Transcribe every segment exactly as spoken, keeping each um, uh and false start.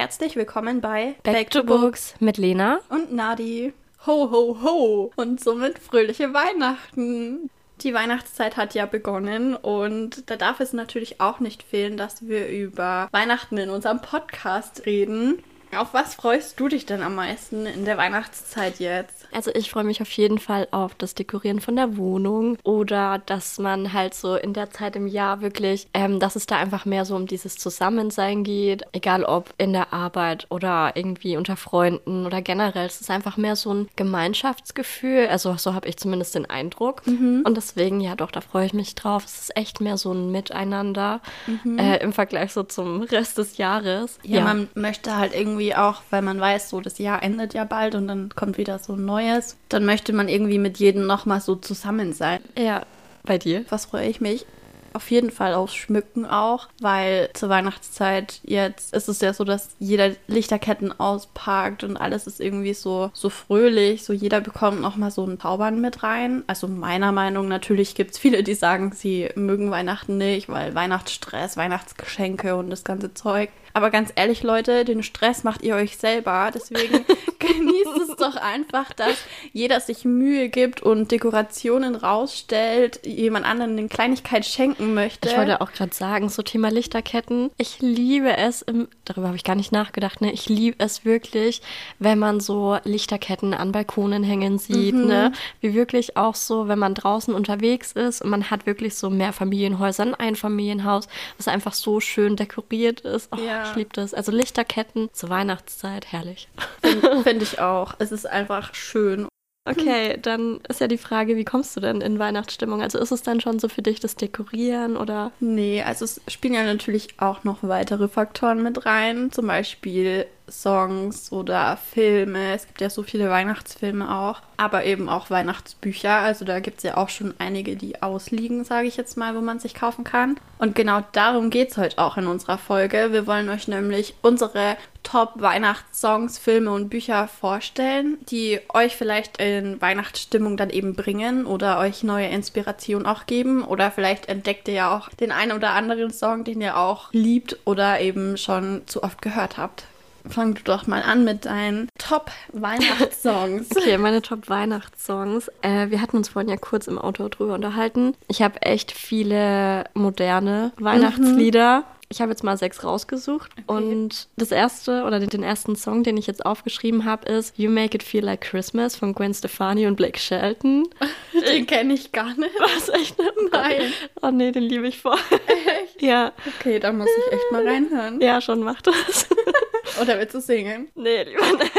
herzlich willkommen bei Back, Back to Books. Books mit Lena und Nadi. Ho, ho, ho! Und somit fröhliche Weihnachten! Die Weihnachtszeit hat ja begonnen und da darf es natürlich auch nicht fehlen, dass wir über Weihnachten in unserem Podcast reden. Auf was freust du dich denn am meisten in der Weihnachtszeit jetzt? Also ich freue mich auf jeden Fall auf das Dekorieren von der Wohnung oder dass man halt so in der Zeit im Jahr wirklich, ähm, dass es da einfach mehr so um dieses Zusammensein geht, egal ob in der Arbeit oder irgendwie unter Freunden oder generell. Es ist einfach mehr so ein Gemeinschaftsgefühl, also so habe ich zumindest den Eindruck. Mhm. Und deswegen, ja doch, da freue ich mich drauf. Es ist echt mehr so ein Miteinander mhm. äh, im Vergleich so zum Rest des Jahres. Ja, ja, man möchte halt irgendwie auch, weil man weiß, so das Jahr endet ja bald und dann kommt wieder so ein neues. Dann möchte man irgendwie mit jedem nochmal so zusammen sein. Ja, bei dir? Was freue ich mich? Auf jeden Fall aufs Schmücken auch, weil zur Weihnachtszeit jetzt ist es ja so, dass jeder Lichterketten auspackt und alles ist irgendwie so, so fröhlich. So jeder bekommt nochmal so ein Zaubern mit rein. Also meiner Meinung nach, natürlich gibt es viele, die sagen, sie mögen Weihnachten nicht, weil Weihnachtsstress, Weihnachtsgeschenke und das ganze Zeug. Aber ganz ehrlich, Leute, den Stress macht ihr euch selber. Deswegen genießt es doch einfach, dass jeder sich Mühe gibt und Dekorationen rausstellt, jemand anderen eine Kleinigkeit schenken möchte. Ich wollte auch gerade sagen, so Thema Lichterketten. Ich liebe es, im, darüber habe ich gar nicht nachgedacht, ne? Ich liebe es wirklich, wenn man so Lichterketten an Balkonen hängen sieht, mhm. ne? Wie wirklich auch so, wenn man draußen unterwegs ist und man hat wirklich so Mehrfamilienhäuser, ein Einfamilienhaus, was einfach so schön dekoriert ist. Oh, ja. Ich liebe das. Also Lichterketten zur Weihnachtszeit, herrlich. Finde find ich auch. Es ist einfach schön. Okay, dann ist ja die Frage, wie kommst du denn in Weihnachtsstimmung? Also ist es dann schon so für dich das Dekorieren oder? Nee, also es spielen ja natürlich auch noch weitere Faktoren mit rein. Zum Beispiel Songs oder Filme. Es gibt ja so viele Weihnachtsfilme auch, aber eben auch Weihnachtsbücher. Also da gibt es ja auch schon einige, die ausliegen, sage ich jetzt mal, wo man sich kaufen kann. Und genau darum geht es heute auch in unserer Folge. Wir wollen euch nämlich unsere Top-Weihnachtssongs, Filme und Bücher vorstellen, die euch vielleicht in Weihnachtsstimmung dann eben bringen oder euch neue Inspiration auch geben. Oder vielleicht entdeckt ihr ja auch den einen oder anderen Song, den ihr auch liebt oder eben schon zu oft gehört habt. Fang du doch mal an mit deinen Top-Weihnachtssongs. Okay, meine Top-Weihnachtssongs. Äh, wir hatten uns vorhin ja kurz im Auto drüber unterhalten. Ich habe echt viele moderne Weihnachtslieder. Mhm. Ich habe jetzt mal sechs rausgesucht. Okay. Und das erste oder den ersten Song, den ich jetzt aufgeschrieben habe, ist You Make It Feel Like Christmas von Gwen Stefani und Blake Shelton. Den kenne ich gar nicht. Was, echt nicht? Nein. Oh nee, den liebe ich voll. Echt? Ja. Okay, dann muss ich echt mal reinhören. Ja, schon, mach das. Oder willst du singen? Nee, lieber nicht.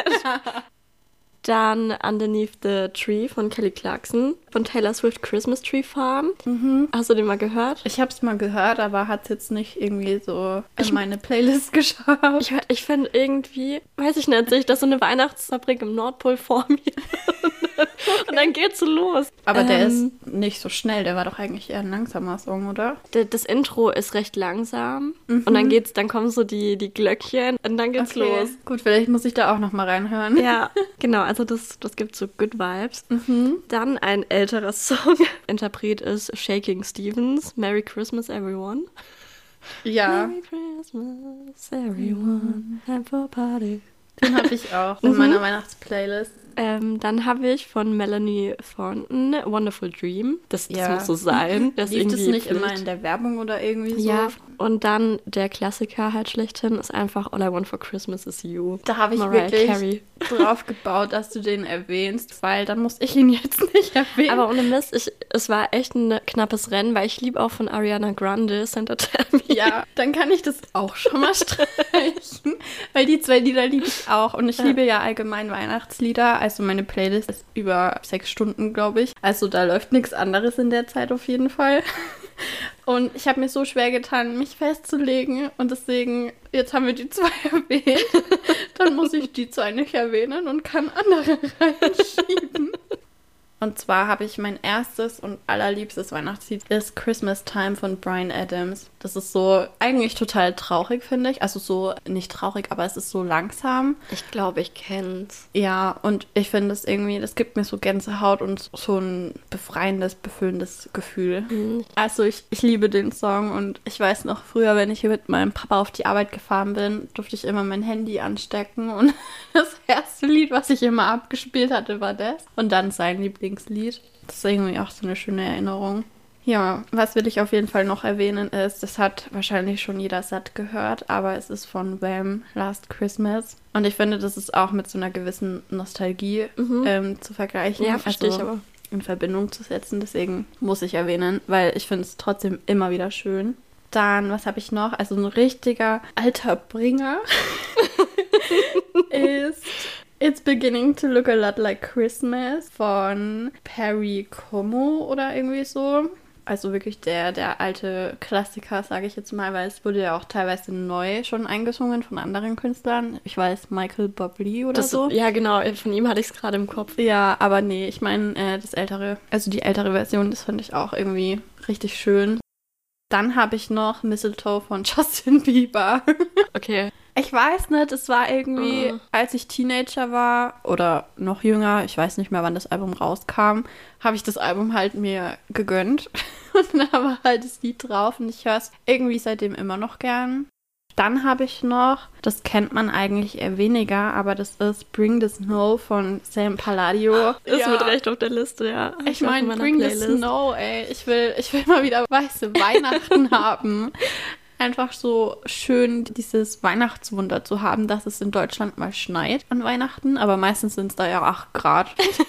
Dann Underneath the Tree von Kelly Clarkson, von Taylor Swift Christmas Tree Farm. Mhm. Hast du den mal gehört? Ich habe es mal gehört, aber hat es jetzt nicht irgendwie so in ich, meine Playlist geschaut. Ich, ich finde irgendwie, weiß ich nicht, sehe ich das so eine Weihnachtsfabrik im Nordpol vor mir. Okay. Und dann geht's so los. Aber ähm, der ist nicht so schnell, der war doch eigentlich eher ein langsamer Song, oder? D- das Intro ist recht langsam mhm. und dann geht's, dann kommen so die, die Glöckchen und dann geht's okay. los. Gut, vielleicht muss ich da auch noch mal reinhören. Ja, genau, also das, das gibt so Good Vibes. Mhm. Dann ein älterer Song. Interpret ist Shaking Stevens, Merry Christmas Everyone. Ja. Merry Christmas Everyone, time for a party. Den habe ich auch in mhm. meiner Weihnachtsplaylist. Ähm, dann habe ich von Melanie Thornton Wonderful Dream. Das, das ja. muss so sein. Das Lief das nicht Pflicht. immer in der Werbung oder irgendwie so? Ja, und dann der Klassiker halt schlechthin ist einfach All I Want for Christmas is You. Da habe ich Mariah wirklich Carey. drauf gebaut, dass du den erwähnst, weil dann muss ich ihn jetzt nicht erwähnen. Aber ohne Mist, ich, es war echt ein knappes Rennen, weil ich liebe auch von Ariana Grande Santa Tell Me. Ja, dann kann ich das auch schon mal streichen, weil die zwei Lieder liebe ich auch und ich ja. liebe ja allgemein Weihnachtslieder. Also meine Playlist ist über sechs Stunden, glaube ich. Also da läuft nichts anderes in der Zeit auf jeden Fall. Und ich habe mir so schwer getan, mich festzulegen. Und deswegen, jetzt haben wir die zwei erwähnt. Dann muss ich die zwei nicht erwähnen und kann andere reinschieben. Und zwar habe ich mein erstes und allerliebstes Weihnachtslied ist Christmas Time von Bryan Adams. Das ist so eigentlich total traurig, finde ich. Also so nicht traurig, aber es ist so langsam. Ich glaube, ich kenn's. Ja, und ich finde es irgendwie, das gibt mir so Gänsehaut und so ein befreiendes, befüllendes Gefühl. Mhm. Also ich, ich liebe den Song und ich weiß noch früher, wenn ich mit meinem Papa auf die Arbeit gefahren bin, durfte ich immer mein Handy anstecken und das erste Lied, was ich immer abgespielt hatte, war das. Und dann sein Lieblingslied. Das ist irgendwie auch so eine schöne Erinnerung. Ja, was will ich auf jeden Fall noch erwähnen ist, das hat wahrscheinlich schon jeder satt gehört, aber es ist von Wham! Last Christmas. Und ich finde, das ist auch mit so einer gewissen Nostalgie mhm. ähm, zu vergleichen. Ja, verstehe also ich aber. In Verbindung zu setzen. Deswegen muss ich erwähnen, weil ich finde es trotzdem immer wieder schön. Dann, was habe ich noch? Also ein richtiger alter Bringer ist It's Beginning to Look a Lot Like Christmas von Perry Como oder irgendwie so. Also wirklich der, der alte Klassiker, sage ich jetzt mal, weil es wurde ja auch teilweise neu schon eingesungen von anderen Künstlern. Ich weiß, Michael Bublé oder das, so. Ja, genau, von ihm hatte ich es gerade im Kopf. Ja, aber nee, ich meine äh, das ältere, also die ältere Version, das fand ich auch irgendwie richtig schön. Dann habe ich noch Mistletoe von Justin Bieber. Okay. Ich weiß nicht, es war irgendwie, uh. als ich Teenager war oder noch jünger, ich weiß nicht mehr, wann das Album rauskam, habe ich das Album halt mir gegönnt. Und dann war halt das Lied drauf und ich höre es irgendwie seitdem immer noch gern. Dann habe ich noch, das kennt man eigentlich eher weniger, aber das ist Bring the Snow von Sam Palladio. Ist ja mit Recht auf der Liste, ja. Ich meine, Bring Playlist. the Snow, ey. Ich will, ich will mal wieder weiße Weihnachten haben. Einfach so schön, dieses Weihnachtswunder zu haben, dass es in Deutschland mal schneit an Weihnachten, aber meistens sind es da ja acht Grad.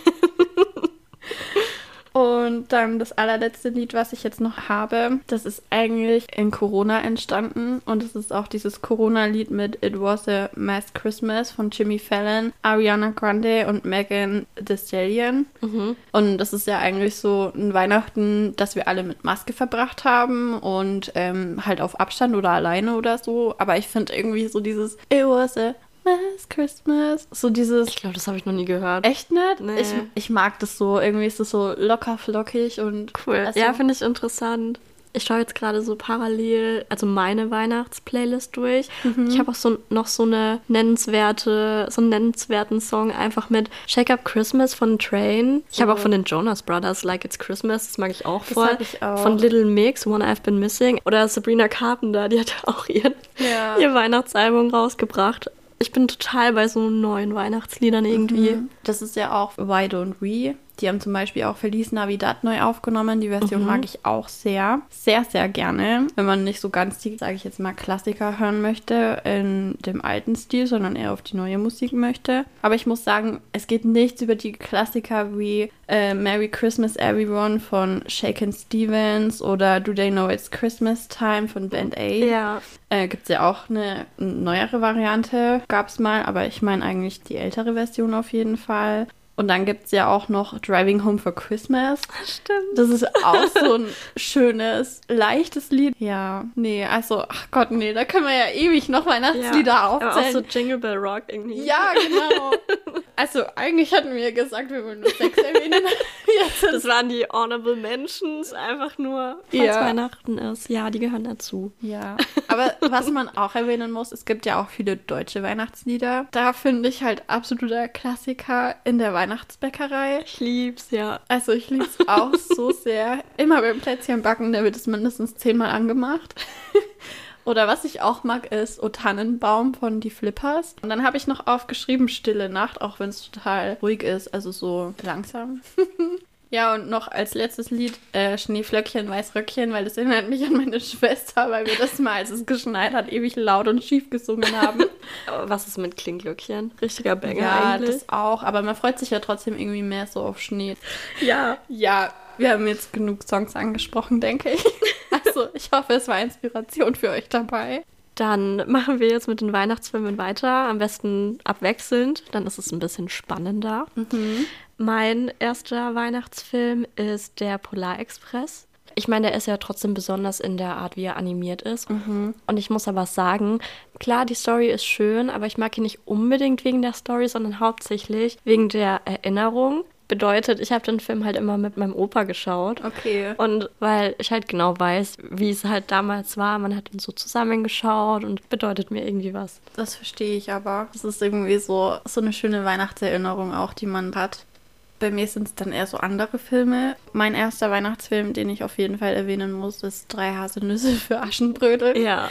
Und dann das allerletzte Lied, was ich jetzt noch habe, das ist eigentlich in Corona entstanden und es ist auch dieses Corona-Lied mit It Was a Mass Christmas von Jimmy Fallon, Ariana Grande und Megan Thee Stallion. Mhm. Und das ist ja eigentlich so ein Weihnachten, das wir alle mit Maske verbracht haben und ähm, halt auf Abstand oder alleine oder so. Aber ich finde irgendwie so dieses It Was a Last Christmas. So dieses... Ich glaube, das habe ich noch nie gehört. Echt nicht? Nee. Ich, ich mag das so. Irgendwie ist es so locker flockig und cool. Also, ja, finde ich interessant. Ich schaue jetzt gerade so parallel, also meine Weihnachtsplaylist durch. Mhm. Ich habe auch so noch so eine nennenswerte, so einen nennenswerten Song einfach mit Shake Up Christmas von Train. Ich oh. habe auch von den Jonas Brothers Like It's Christmas, das mag ich auch das voll. Das ich auch. Von Little Mix, One I've Been Missing. Oder Sabrina Carpenter, die hat auch ihren, ja. ihr Weihnachtsalbum rausgebracht. Ich bin total bei so neuen Weihnachtsliedern irgendwie. Mhm. Das ist ja auch Why Don't We? Die haben zum Beispiel auch Feliz Navidad neu aufgenommen. Die Version mhm. mag ich auch sehr. Sehr, sehr gerne. Wenn man nicht so ganz die, sage ich jetzt mal, Klassiker hören möchte in dem alten Stil, sondern eher auf die neue Musik möchte. Aber ich muss sagen, es geht nichts über die Klassiker wie äh, Merry Christmas Everyone von Shakin' Stevens oder Do They Know It's Christmas Time von Band Aid. Ja. Äh, gibt es ja auch eine neuere Variante, gab es mal, aber ich meine eigentlich die ältere Version auf jeden Fall. Und dann gibt es ja auch noch Driving Home for Christmas. Stimmt. Das ist auch so ein schönes, leichtes Lied. Ja, nee, also, ach Gott, nee, da können wir ja ewig noch Weihnachtslieder ja, aufzählen. Aber auch so Jingle Bell Rock irgendwie. Ja, genau. Also, eigentlich hatten wir gesagt, wir wollen nur sechs erwähnen. Das waren die Honorable Mentions, einfach nur, falls ja. Weihnachten ist. Ja, die gehören dazu. Ja, aber was man auch erwähnen muss, es gibt ja auch viele deutsche Weihnachtslieder. Da finde ich halt absoluter Klassiker in der Weihnachtsbäckerei. Ich lieb's, ja. Also ich lieb's auch so sehr. Immer beim Plätzchenbacken, da wird es mindestens zehnmal angemacht. Oder was ich auch mag, ist O Tannenbaum von Die Flippers. Und dann habe ich noch aufgeschrieben Stille Nacht, auch wenn es total ruhig ist, also so langsam. Ja, und noch als letztes Lied äh, Schneeflöckchen, Weißröckchen, weil das erinnert mich an meine Schwester, weil wir das mal, als es geschneit hat, ewig laut und schief gesungen haben. Aber was ist mit Klingglöckchen? Richtiger Banger ja, eigentlich. Ja, das auch, aber man freut sich ja trotzdem irgendwie mehr so auf Schnee. Ja. Ja, wir haben jetzt genug Songs angesprochen, denke ich. Also, ich hoffe, es war Inspiration für euch dabei. Dann machen wir jetzt mit den Weihnachtsfilmen weiter, am besten abwechselnd, dann ist es ein bisschen spannender. Mhm. Mein erster Weihnachtsfilm ist der Polarexpress. Ich meine, der ist ja trotzdem besonders in der Art, wie er animiert ist. Mhm. Und ich muss aber sagen, klar, die Story ist schön, aber ich mag ihn nicht unbedingt wegen der Story, sondern hauptsächlich wegen der Erinnerung. bedeutet, ich habe den Film halt immer mit meinem Opa geschaut. Okay. Und weil ich halt genau weiß, wie es halt damals war, man hat ihn so zusammengeschaut und bedeutet mir irgendwie was. Das verstehe ich aber. Das ist irgendwie so, so eine schöne Weihnachtserinnerung auch, die man hat. Bei mir sind es dann eher so andere Filme. Mein erster Weihnachtsfilm, den ich auf jeden Fall erwähnen muss, ist Drei Haselnüsse für Aschenbrödel. Ja.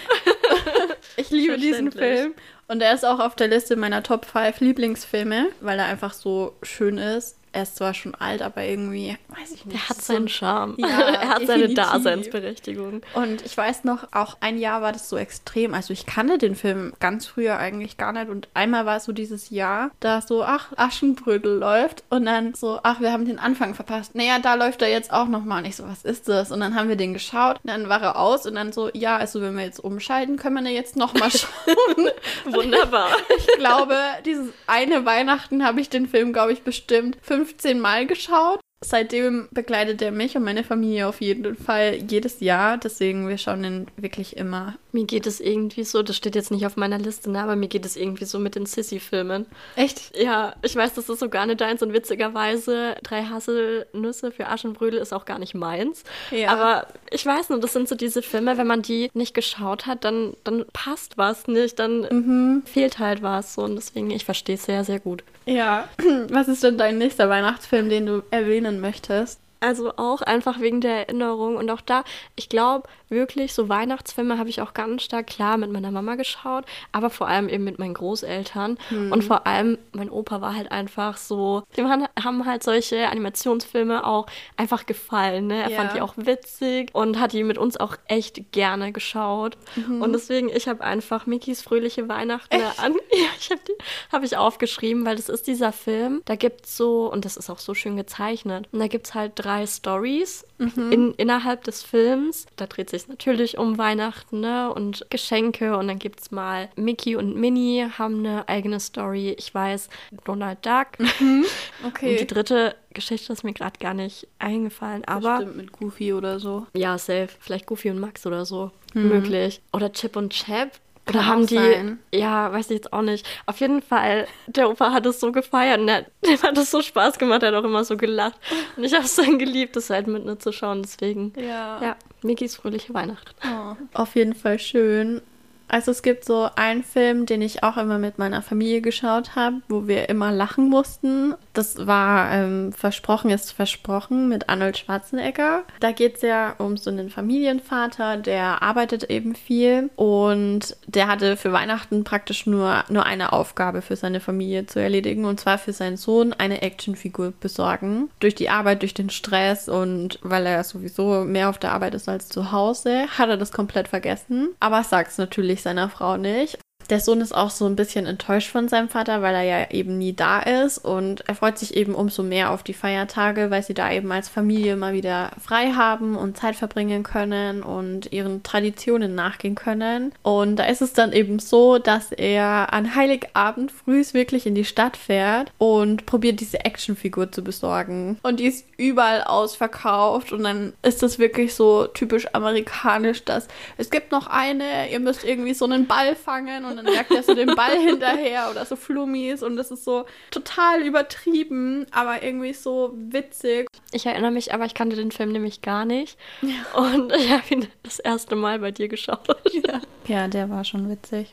Ich liebe diesen Film. Und er ist auch auf der Liste meiner Top fünf Lieblingsfilme, weil er einfach so schön ist. Er ist zwar schon alt, aber irgendwie, weiß ich nicht. Er hat seinen Charme. Ja, er hat seine definitiv. Daseinsberechtigung. Und ich weiß noch, auch ein Jahr war das so extrem. Also ich kannte den Film ganz früher eigentlich gar nicht. Und einmal war es so dieses Jahr, da so, ach, Aschenbrödel läuft. Und dann so, ach, wir haben den Anfang verpasst. Naja, da läuft er jetzt auch nochmal. Und ich so, was ist das? Und dann haben wir den geschaut. Und dann war er aus. Und dann so, ja, also wenn wir jetzt umschalten, können wir den jetzt nochmal schauen. Wunderbar. Ich glaube, dieses eine Weihnachten habe ich den Film, glaube ich, bestimmt fünfzehn Mal geschaut. Seitdem begleitet er mich und meine Familie auf jeden Fall jedes Jahr. Deswegen, wir schauen den wirklich immer. Mir geht es irgendwie so, das steht jetzt nicht auf meiner Liste, ne, aber mir geht es irgendwie so mit den Sissy-Filmen. Echt? Ja, ich weiß, das ist so gar nicht deins und witzigerweise Drei Haselnüsse für Aschenbrödel ist auch gar nicht meins. Ja. Aber ich weiß nur, das sind so diese Filme, wenn man die nicht geschaut hat, dann, dann passt was nicht, dann mhm. fehlt halt was. So. Und deswegen, ich verstehe es sehr, sehr gut. Ja, was ist denn dein nächster Weihnachtsfilm, den du erwähnen möchtest? Also auch einfach wegen der Erinnerung. Und auch da, ich glaube wirklich, so Weihnachtsfilme habe ich auch ganz stark, klar, mit meiner Mama geschaut, aber vor allem eben mit meinen Großeltern. Hm. Und vor allem, mein Opa war halt einfach so, dem haben halt solche Animationsfilme auch einfach gefallen. Ne? Er ja. fand die auch witzig und hat die mit uns auch echt gerne geschaut. Mhm. Und deswegen, ich habe einfach Mickeys Fröhliche Weihnachten an. Ja, ich habe die habe ich aufgeschrieben, weil das ist dieser Film, da gibt's so, und das ist auch so schön gezeichnet, und da gibt's halt drei Drei Stories mhm. in, innerhalb des Films. Da dreht sich natürlich um Weihnachten, ne? Und Geschenke. Und dann gibt es mal Mickey und Minnie haben eine eigene Story. Ich weiß, Donald Duck. Mhm. Okay. Und die dritte Geschichte ist mir gerade gar nicht eingefallen. Aber bestimmt mit Goofy oder so. Ja, safe. Vielleicht Goofy und Max oder so. Mhm. Möglich. Oder Chip und Chap. Oder Kann haben die, sein. Ja, weiß ich jetzt auch nicht. Auf jeden Fall, der Opa hat es so gefeiert und der, dem hat es so Spaß gemacht, er hat auch immer so gelacht. Und ich habe es dann geliebt, das halt mit mir zu schauen, deswegen. Ja. Ja, Mickeys Fröhliche Weihnachten. Oh, auf jeden Fall schön. Also es gibt so einen Film, den ich auch immer mit meiner Familie geschaut habe, wo wir immer lachen mussten. Das war ähm, Versprochen ist Versprochen mit Arnold Schwarzenegger. Da geht es ja um so einen Familienvater, der arbeitet eben viel und der hatte für Weihnachten praktisch nur, nur eine Aufgabe für seine Familie zu erledigen, und zwar für seinen Sohn eine Actionfigur besorgen. Durch die Arbeit, durch den Stress und weil er sowieso mehr auf der Arbeit ist als zu Hause, hat er das komplett vergessen. Aber sagt es natürlich seiner Frau nicht. Der Sohn ist auch so ein bisschen enttäuscht von seinem Vater, weil er ja eben nie da ist, und er freut sich eben umso mehr auf die Feiertage, weil sie da eben als Familie mal wieder frei haben und Zeit verbringen können und ihren Traditionen nachgehen können. Und da ist es dann eben so, dass er an Heiligabend frühs wirklich in die Stadt fährt und probiert, diese Actionfigur zu besorgen. Und die ist überall ausverkauft, und dann ist das wirklich so typisch amerikanisch, dass es gibt noch eine, ihr müsst irgendwie so einen Ball fangen, und dann jagt er so den Ball hinterher oder so Flummis, und das ist so total übertrieben, aber irgendwie so witzig. Ich erinnere mich, aber ich kannte den Film nämlich gar nicht. Ja. Und ich habe ihn das erste Mal bei dir geschaut. Ja, ja, der war schon witzig.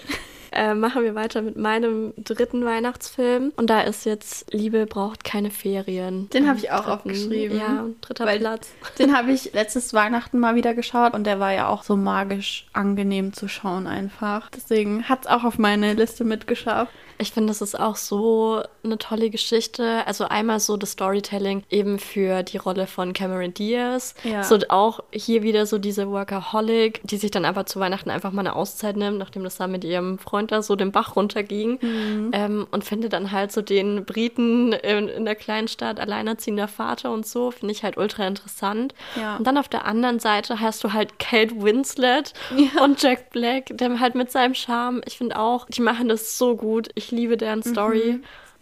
Äh, machen wir weiter mit meinem dritten Weihnachtsfilm. Und da ist jetzt Liebe braucht keine Ferien. Den habe ich auch aufgeschrieben. Ja, dritter Weil Platz. Den habe ich letztes Weihnachten mal wieder geschaut, und der war ja auch so magisch angenehm zu schauen einfach. Deswegen hat es auch auf meine Liste mitgeschafft. Ich finde, das ist auch so eine tolle Geschichte. Also einmal so das Storytelling eben für die Rolle von Cameron Diaz. Ja. So auch hier wieder so diese Workaholic, die sich dann aber zu Weihnachten einfach mal eine Auszeit nimmt, nachdem das da mit ihrem Freund da so den Bach runterging. Mhm. Ähm, und finde dann halt so den Briten in, in der kleinen Stadt, alleinerziehender Vater und so, finde ich halt ultra interessant. Ja. Und dann auf der anderen Seite hast du halt Kate Winslet ja. und Jack Black, der halt mit seinem Charme, ich finde auch, die machen das so gut. Ich liebe deren Story. Mhm.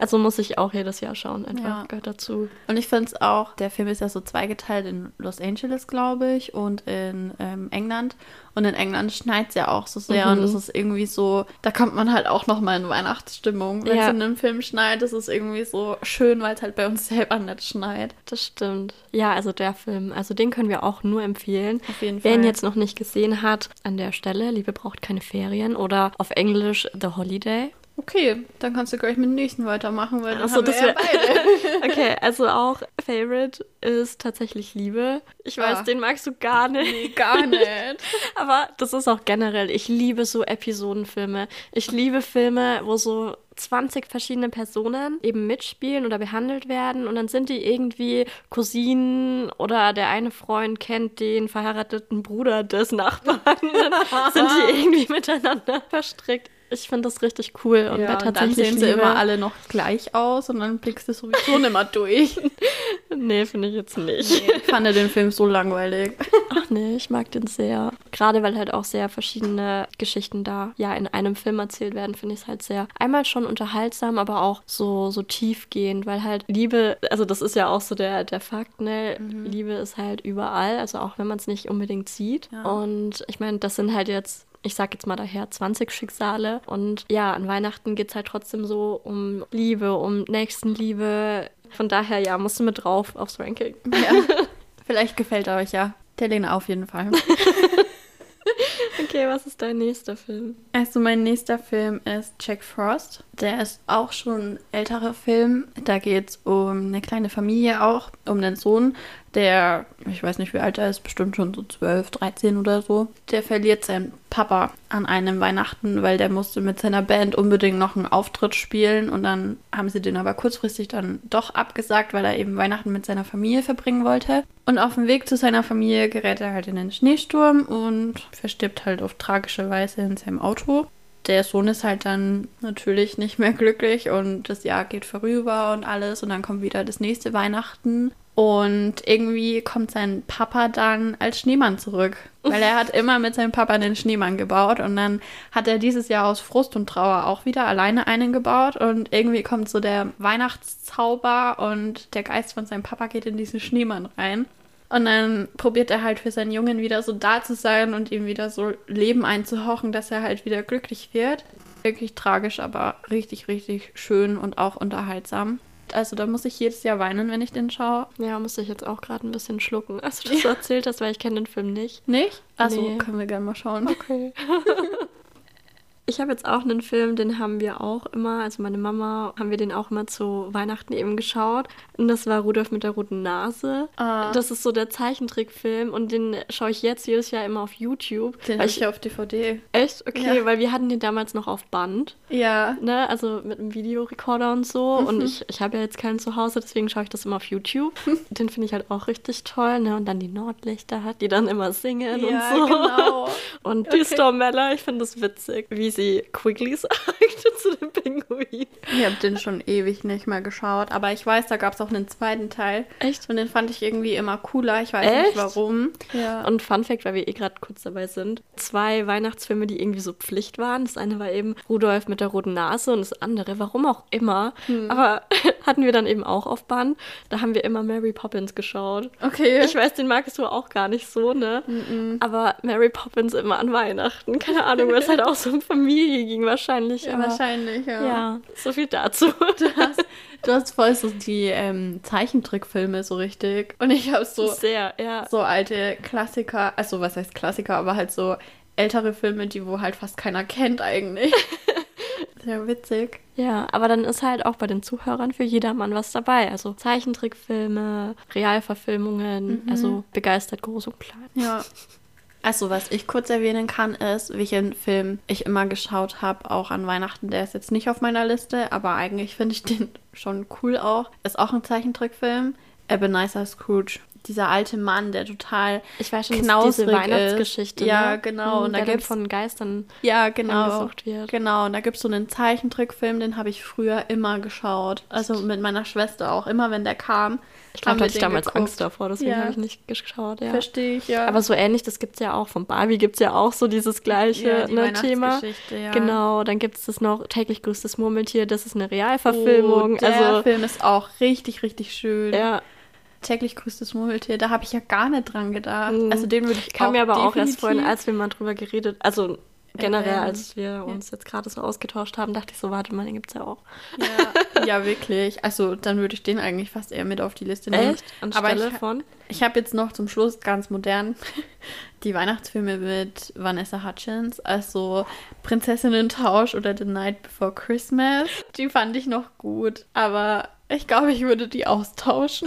Also muss ich auch jedes Jahr schauen, einfach Ja. gehört dazu. Und ich finde es auch, der Film ist ja so zweigeteilt in Los Angeles, glaube ich, und in ähm, England. Und in England schneit es ja auch so sehr. Mhm. Und es ist irgendwie so, da kommt man halt auch nochmal in Weihnachtsstimmung. Wenn Ja. es in einem Film schneit, ist es irgendwie so schön, weil es halt bei uns selber nicht schneit. Das stimmt. Ja, also der Film, also den können wir auch nur empfehlen. Auf jeden Wer ihn Fall. jetzt noch nicht gesehen hat, an der Stelle, Liebe braucht keine Ferien oder auf Englisch The Holiday. Okay, dann kannst du gleich mit dem nächsten weitermachen, weil dann Ach so, haben wir das ja wär- beide. Okay, also auch Favorite ist tatsächlich Liebe. Ich weiß, Ah. den magst du gar nicht. Nee, gar nicht. Aber das ist auch generell, ich liebe so Episodenfilme. Ich liebe Filme, wo so zwanzig verschiedene Personen eben mitspielen oder behandelt werden und dann sind die irgendwie Cousinen oder der eine Freund kennt den verheirateten Bruder des Nachbarn. Dann sind die irgendwie miteinander verstrickt. Ich finde das richtig cool und Ja, wer und dann tatsächlich sehen sie liebe, immer alle noch gleich aus und dann blickst du sowieso nicht mehr durch. Nee, finde ich jetzt nicht. Nee, ich fand den Film so langweilig. Ach nee, ich mag den sehr. Gerade weil halt auch sehr verschiedene Geschichten da ja in einem Film erzählt werden, finde ich es halt sehr einmal schon unterhaltsam, aber auch so, so tiefgehend, weil halt Liebe, also das ist ja auch so der, der Fakt, ne? Mhm. Liebe ist halt überall, also auch wenn man es nicht unbedingt sieht. Ja. Und ich meine, das sind halt jetzt, ich sag jetzt mal daher, zwanzig Schicksale. Und ja, an Weihnachten geht es halt trotzdem so um Liebe, um Nächstenliebe. Von daher, ja, musst du mit drauf aufs Ranking. Ja. Vielleicht gefällt er euch ja. Der Lena auf jeden Fall. Okay, was ist dein nächster Film? Also mein nächster Film ist Jack Frost. Der ist auch schon ein älterer Film. Da geht es um eine kleine Familie auch, um einen Sohn, der, ich weiß nicht wie alt er ist, bestimmt schon so zwölf, dreizehn oder so. Der verliert seinen Papa an einem Weihnachten, weil der musste mit seiner Band unbedingt noch einen Auftritt spielen und dann haben sie den aber kurzfristig dann doch abgesagt, weil er eben Weihnachten mit seiner Familie verbringen wollte. Und auf dem Weg zu seiner Familie gerät er halt in den Schneesturm und verstirbt halt auf tragische Weise in seinem Auto. Der Sohn ist halt dann natürlich nicht mehr glücklich und das Jahr geht vorüber und alles und dann kommt wieder das nächste Weihnachten. Und irgendwie kommt sein Papa dann als Schneemann zurück, weil er hat immer mit seinem Papa den Schneemann gebaut und dann hat er dieses Jahr aus Frust und Trauer auch wieder alleine einen gebaut und irgendwie kommt so der Weihnachtszauber und der Geist von seinem Papa geht in diesen Schneemann rein. Und dann probiert er halt für seinen Jungen wieder so da zu sein und ihm wieder so Leben einzuhauchen, dass er halt wieder glücklich wird. Wirklich tragisch, aber richtig, richtig schön und auch unterhaltsam. Also da muss ich jedes Jahr weinen, wenn ich den schaue. Ja, musste ich jetzt auch gerade ein bisschen schlucken, als du das so erzählt hast, weil ich kenne den Film nicht. Nicht? Also Nee. können wir gerne mal schauen. Okay. Ich habe jetzt auch einen Film, den haben wir auch immer, also meine Mama, haben wir den auch immer zu Weihnachten eben geschaut. Und das war Rudolf mit der roten Nase. Ah. Das ist so der Zeichentrickfilm und den schaue ich jetzt jedes Jahr immer auf YouTube. Den Weil habe ich ja auf D V D. Echt? Okay, Ja. weil wir hatten den damals noch auf Band, Ja. ne? Also mit einem Videorekorder und so. Und ich, ich habe ja jetzt keinen zu Hause, deswegen schaue ich das immer auf YouTube. Den finde ich halt auch richtig toll, ne? Und dann die Nordlichter, die dann immer singen und Ja, so. genau. Und die Okay. Stormella, ich finde das witzig, wie sie Quigley sagt zu dem Pinguin. Ich habe den schon ewig nicht mehr geschaut, aber ich weiß, da gab es auch einen zweiten Teil. Echt? Und den fand ich irgendwie immer cooler. Ich weiß Echt? nicht warum. Ja. Und Fun Fact, weil wir eh gerade kurz dabei sind, zwei Weihnachtsfilme, die irgendwie so Pflicht waren. Das eine war eben Rudolf mit der roten Nase und das andere, warum auch immer, aber hatten wir dann eben auch auf Band. Da haben wir immer Mary Poppins geschaut. Okay. Ich weiß, den magst du auch gar nicht so, ne? Aber Mary Poppins immer an Weihnachten. Keine Ahnung, weil es halt auch so um Familie ging wahrscheinlich. ja, aber wahrscheinlich, ja. ja, so viel dazu. Du hast, du hast voll so die ähm, Zeichentrickfilme so richtig. Und ich habe so, Sehr, ja. so alte Klassiker, also was heißt Klassiker, aber halt so ältere Filme, die wo halt fast keiner kennt eigentlich. Sehr witzig. Ja, aber dann ist halt auch bei den Zuhörern für jedermann was dabei. Also Zeichentrickfilme, Realverfilmungen, also begeistert groß und klein. Ja. Also, was ich kurz erwähnen kann, ist, welchen Film ich immer geschaut habe, auch an Weihnachten. Der ist jetzt nicht auf meiner Liste, aber eigentlich finde ich den schon cool auch. Ist auch ein Zeichentrickfilm. Ebenezer Scrooge. dieser alte Mann, der total Ich weiß schon, knausrig diese Weihnachtsgeschichte, ist. Ja, ne? genau. Mhm, Und da der dann gibt's von Geistern ja, genau. heimgesucht wird. Genau, und da gibt es so einen Zeichentrickfilm, den habe ich früher immer geschaut. Also mit meiner Schwester auch. Immer wenn der kam, Ich glaube, haben da wir hatte ich den damals geguckt. Angst davor, deswegen Ja. habe ich nicht geschaut, ja. Verstehe ich, ja. Aber so ähnlich, das gibt es ja auch. Von Barbie gibt es ja auch so dieses gleiche ja, die ne, Thema. Weihnachtsgeschichte, ja. Genau, dann gibt es das noch, täglich grüßt das Murmeltier, das ist eine Realverfilmung. Oh, der also, Film ist auch richtig, richtig schön. ja, Täglich grüßt das Murmeltier, da habe ich ja gar nicht dran gedacht. Mhm. Also den würde ich kam auch mir aber auch erst definitiv vorhin, als wir mal drüber geredet, also generell, erwähnen. als wir uns jetzt gerade so ausgetauscht haben, dachte ich so, warte mal, den gibt es ja auch. Ja, ja, wirklich. Also dann würde ich den eigentlich fast eher mit auf die Liste nehmen. Echt? Anstelle Aber ich, von? Ich habe jetzt noch zum Schluss ganz modern die Weihnachtsfilme mit Vanessa Hudgens, also Prinzessinnen-Tausch oder The Night Before Christmas. Die fand ich noch gut, aber ich glaube, ich würde die austauschen.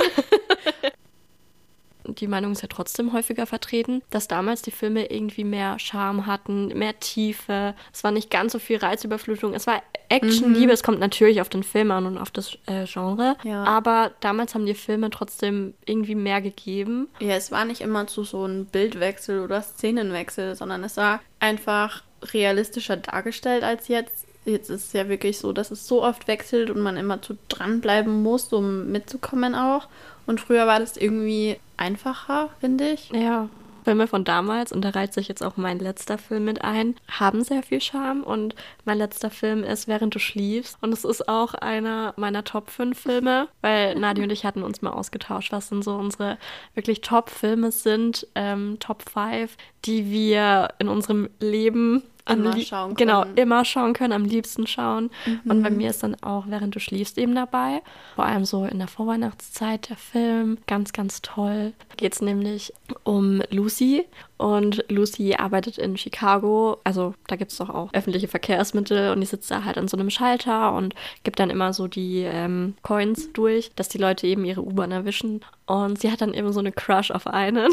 Die Meinung ist ja trotzdem häufiger vertreten, dass damals die Filme irgendwie mehr Charme hatten, mehr Tiefe. Es war nicht ganz so viel Reizüberflutung. Es war Action, Mhm. Liebe. Es kommt natürlich auf den Film an und auf das äh, Genre. Ja. Aber damals haben die Filme trotzdem irgendwie mehr gegeben. Ja, es war nicht immer zu so ein Bildwechsel oder Szenenwechsel, sondern es war einfach realistischer dargestellt als jetzt. Jetzt ist es ja wirklich so, dass es so oft wechselt und man immer zu dranbleiben muss, um mitzukommen auch. Und früher war das irgendwie einfacher, finde ich. Ja, Filme von damals, und da reiht sich jetzt auch mein letzter Film mit ein, haben sehr viel Charme. Und mein letzter Film ist Während du schliefst. Und es ist auch einer meiner Top fünf Filme, weil Nadia und ich hatten uns mal ausgetauscht, was denn so unsere wirklich Top-Filme sind, ähm, Top fünf, die wir in unserem Leben am Immer lie- schauen Genau, können. immer schauen können, am liebsten schauen. Und bei mir ist dann auch Während du schliefst eben dabei. Vor allem so in der Vorweihnachtszeit der Film. Ganz, ganz toll. Da geht es nämlich um Lucy. Und Lucy arbeitet in Chicago. Also da gibt es doch auch öffentliche Verkehrsmittel. Und die sitzt da halt an so einem Schalter und gibt dann immer so die ähm, Coins durch, dass die Leute eben ihre U-Bahn erwischen. Und sie hat dann eben so eine Crush auf einen.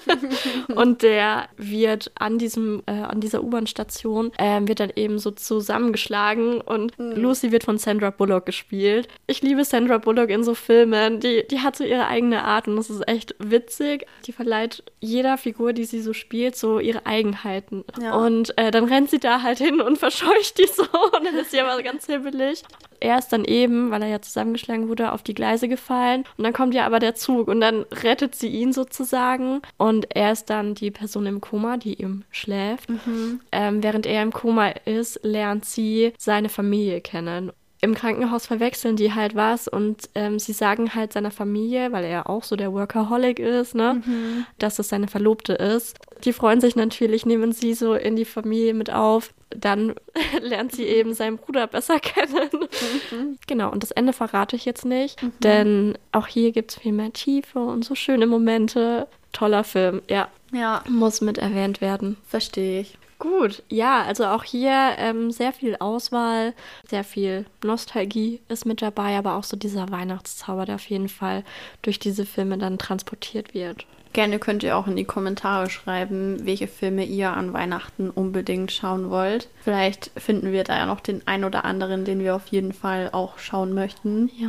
Und der wird an diesem, äh, an dieser U-Bahn-Station ähm, wird dann eben so zusammengeschlagen und Mhm. Lucy wird von Sandra Bullock gespielt. Ich liebe Sandra Bullock in so Filmen. Die, die hat so ihre eigene Art und das ist echt witzig. Die verleiht jeder Figur, die sie so spielt, so ihre Eigenheiten. Ja. Und äh, dann rennt sie da halt hin und verscheucht die so und dann ist sie aber ganz hibbelig. Er ist dann eben, weil er ja zusammengeschlagen wurde, auf die Gleise gefallen und dann kommt ja aber der Zug und dann rettet sie ihn sozusagen und er ist dann die Person im Koma, die ihm schläft. Ähm, während er im Koma ist, lernt sie seine Familie kennen. Im Krankenhaus verwechseln die halt was und ähm, sie sagen halt seiner Familie, weil er auch so der Workaholic ist, ne, dass es seine Verlobte ist. Die freuen sich natürlich, nehmen sie so in die Familie mit auf. Dann lernt sie eben seinen Bruder besser kennen. Genau, und das Ende verrate ich jetzt nicht, denn auch hier gibt es viel mehr Tiefe und so schöne Momente. Toller Film, ja, Ja, muss mit erwähnt werden. verstehe ich. Gut, ja, also auch hier ähm, sehr viel Auswahl, sehr viel Nostalgie ist mit dabei, aber auch so dieser Weihnachtszauber, der auf jeden Fall durch diese Filme dann transportiert wird. Gerne könnt ihr auch in die Kommentare schreiben, welche Filme ihr an Weihnachten unbedingt schauen wollt. Vielleicht finden wir da ja noch den ein oder anderen, den wir auf jeden Fall auch schauen möchten. Ja.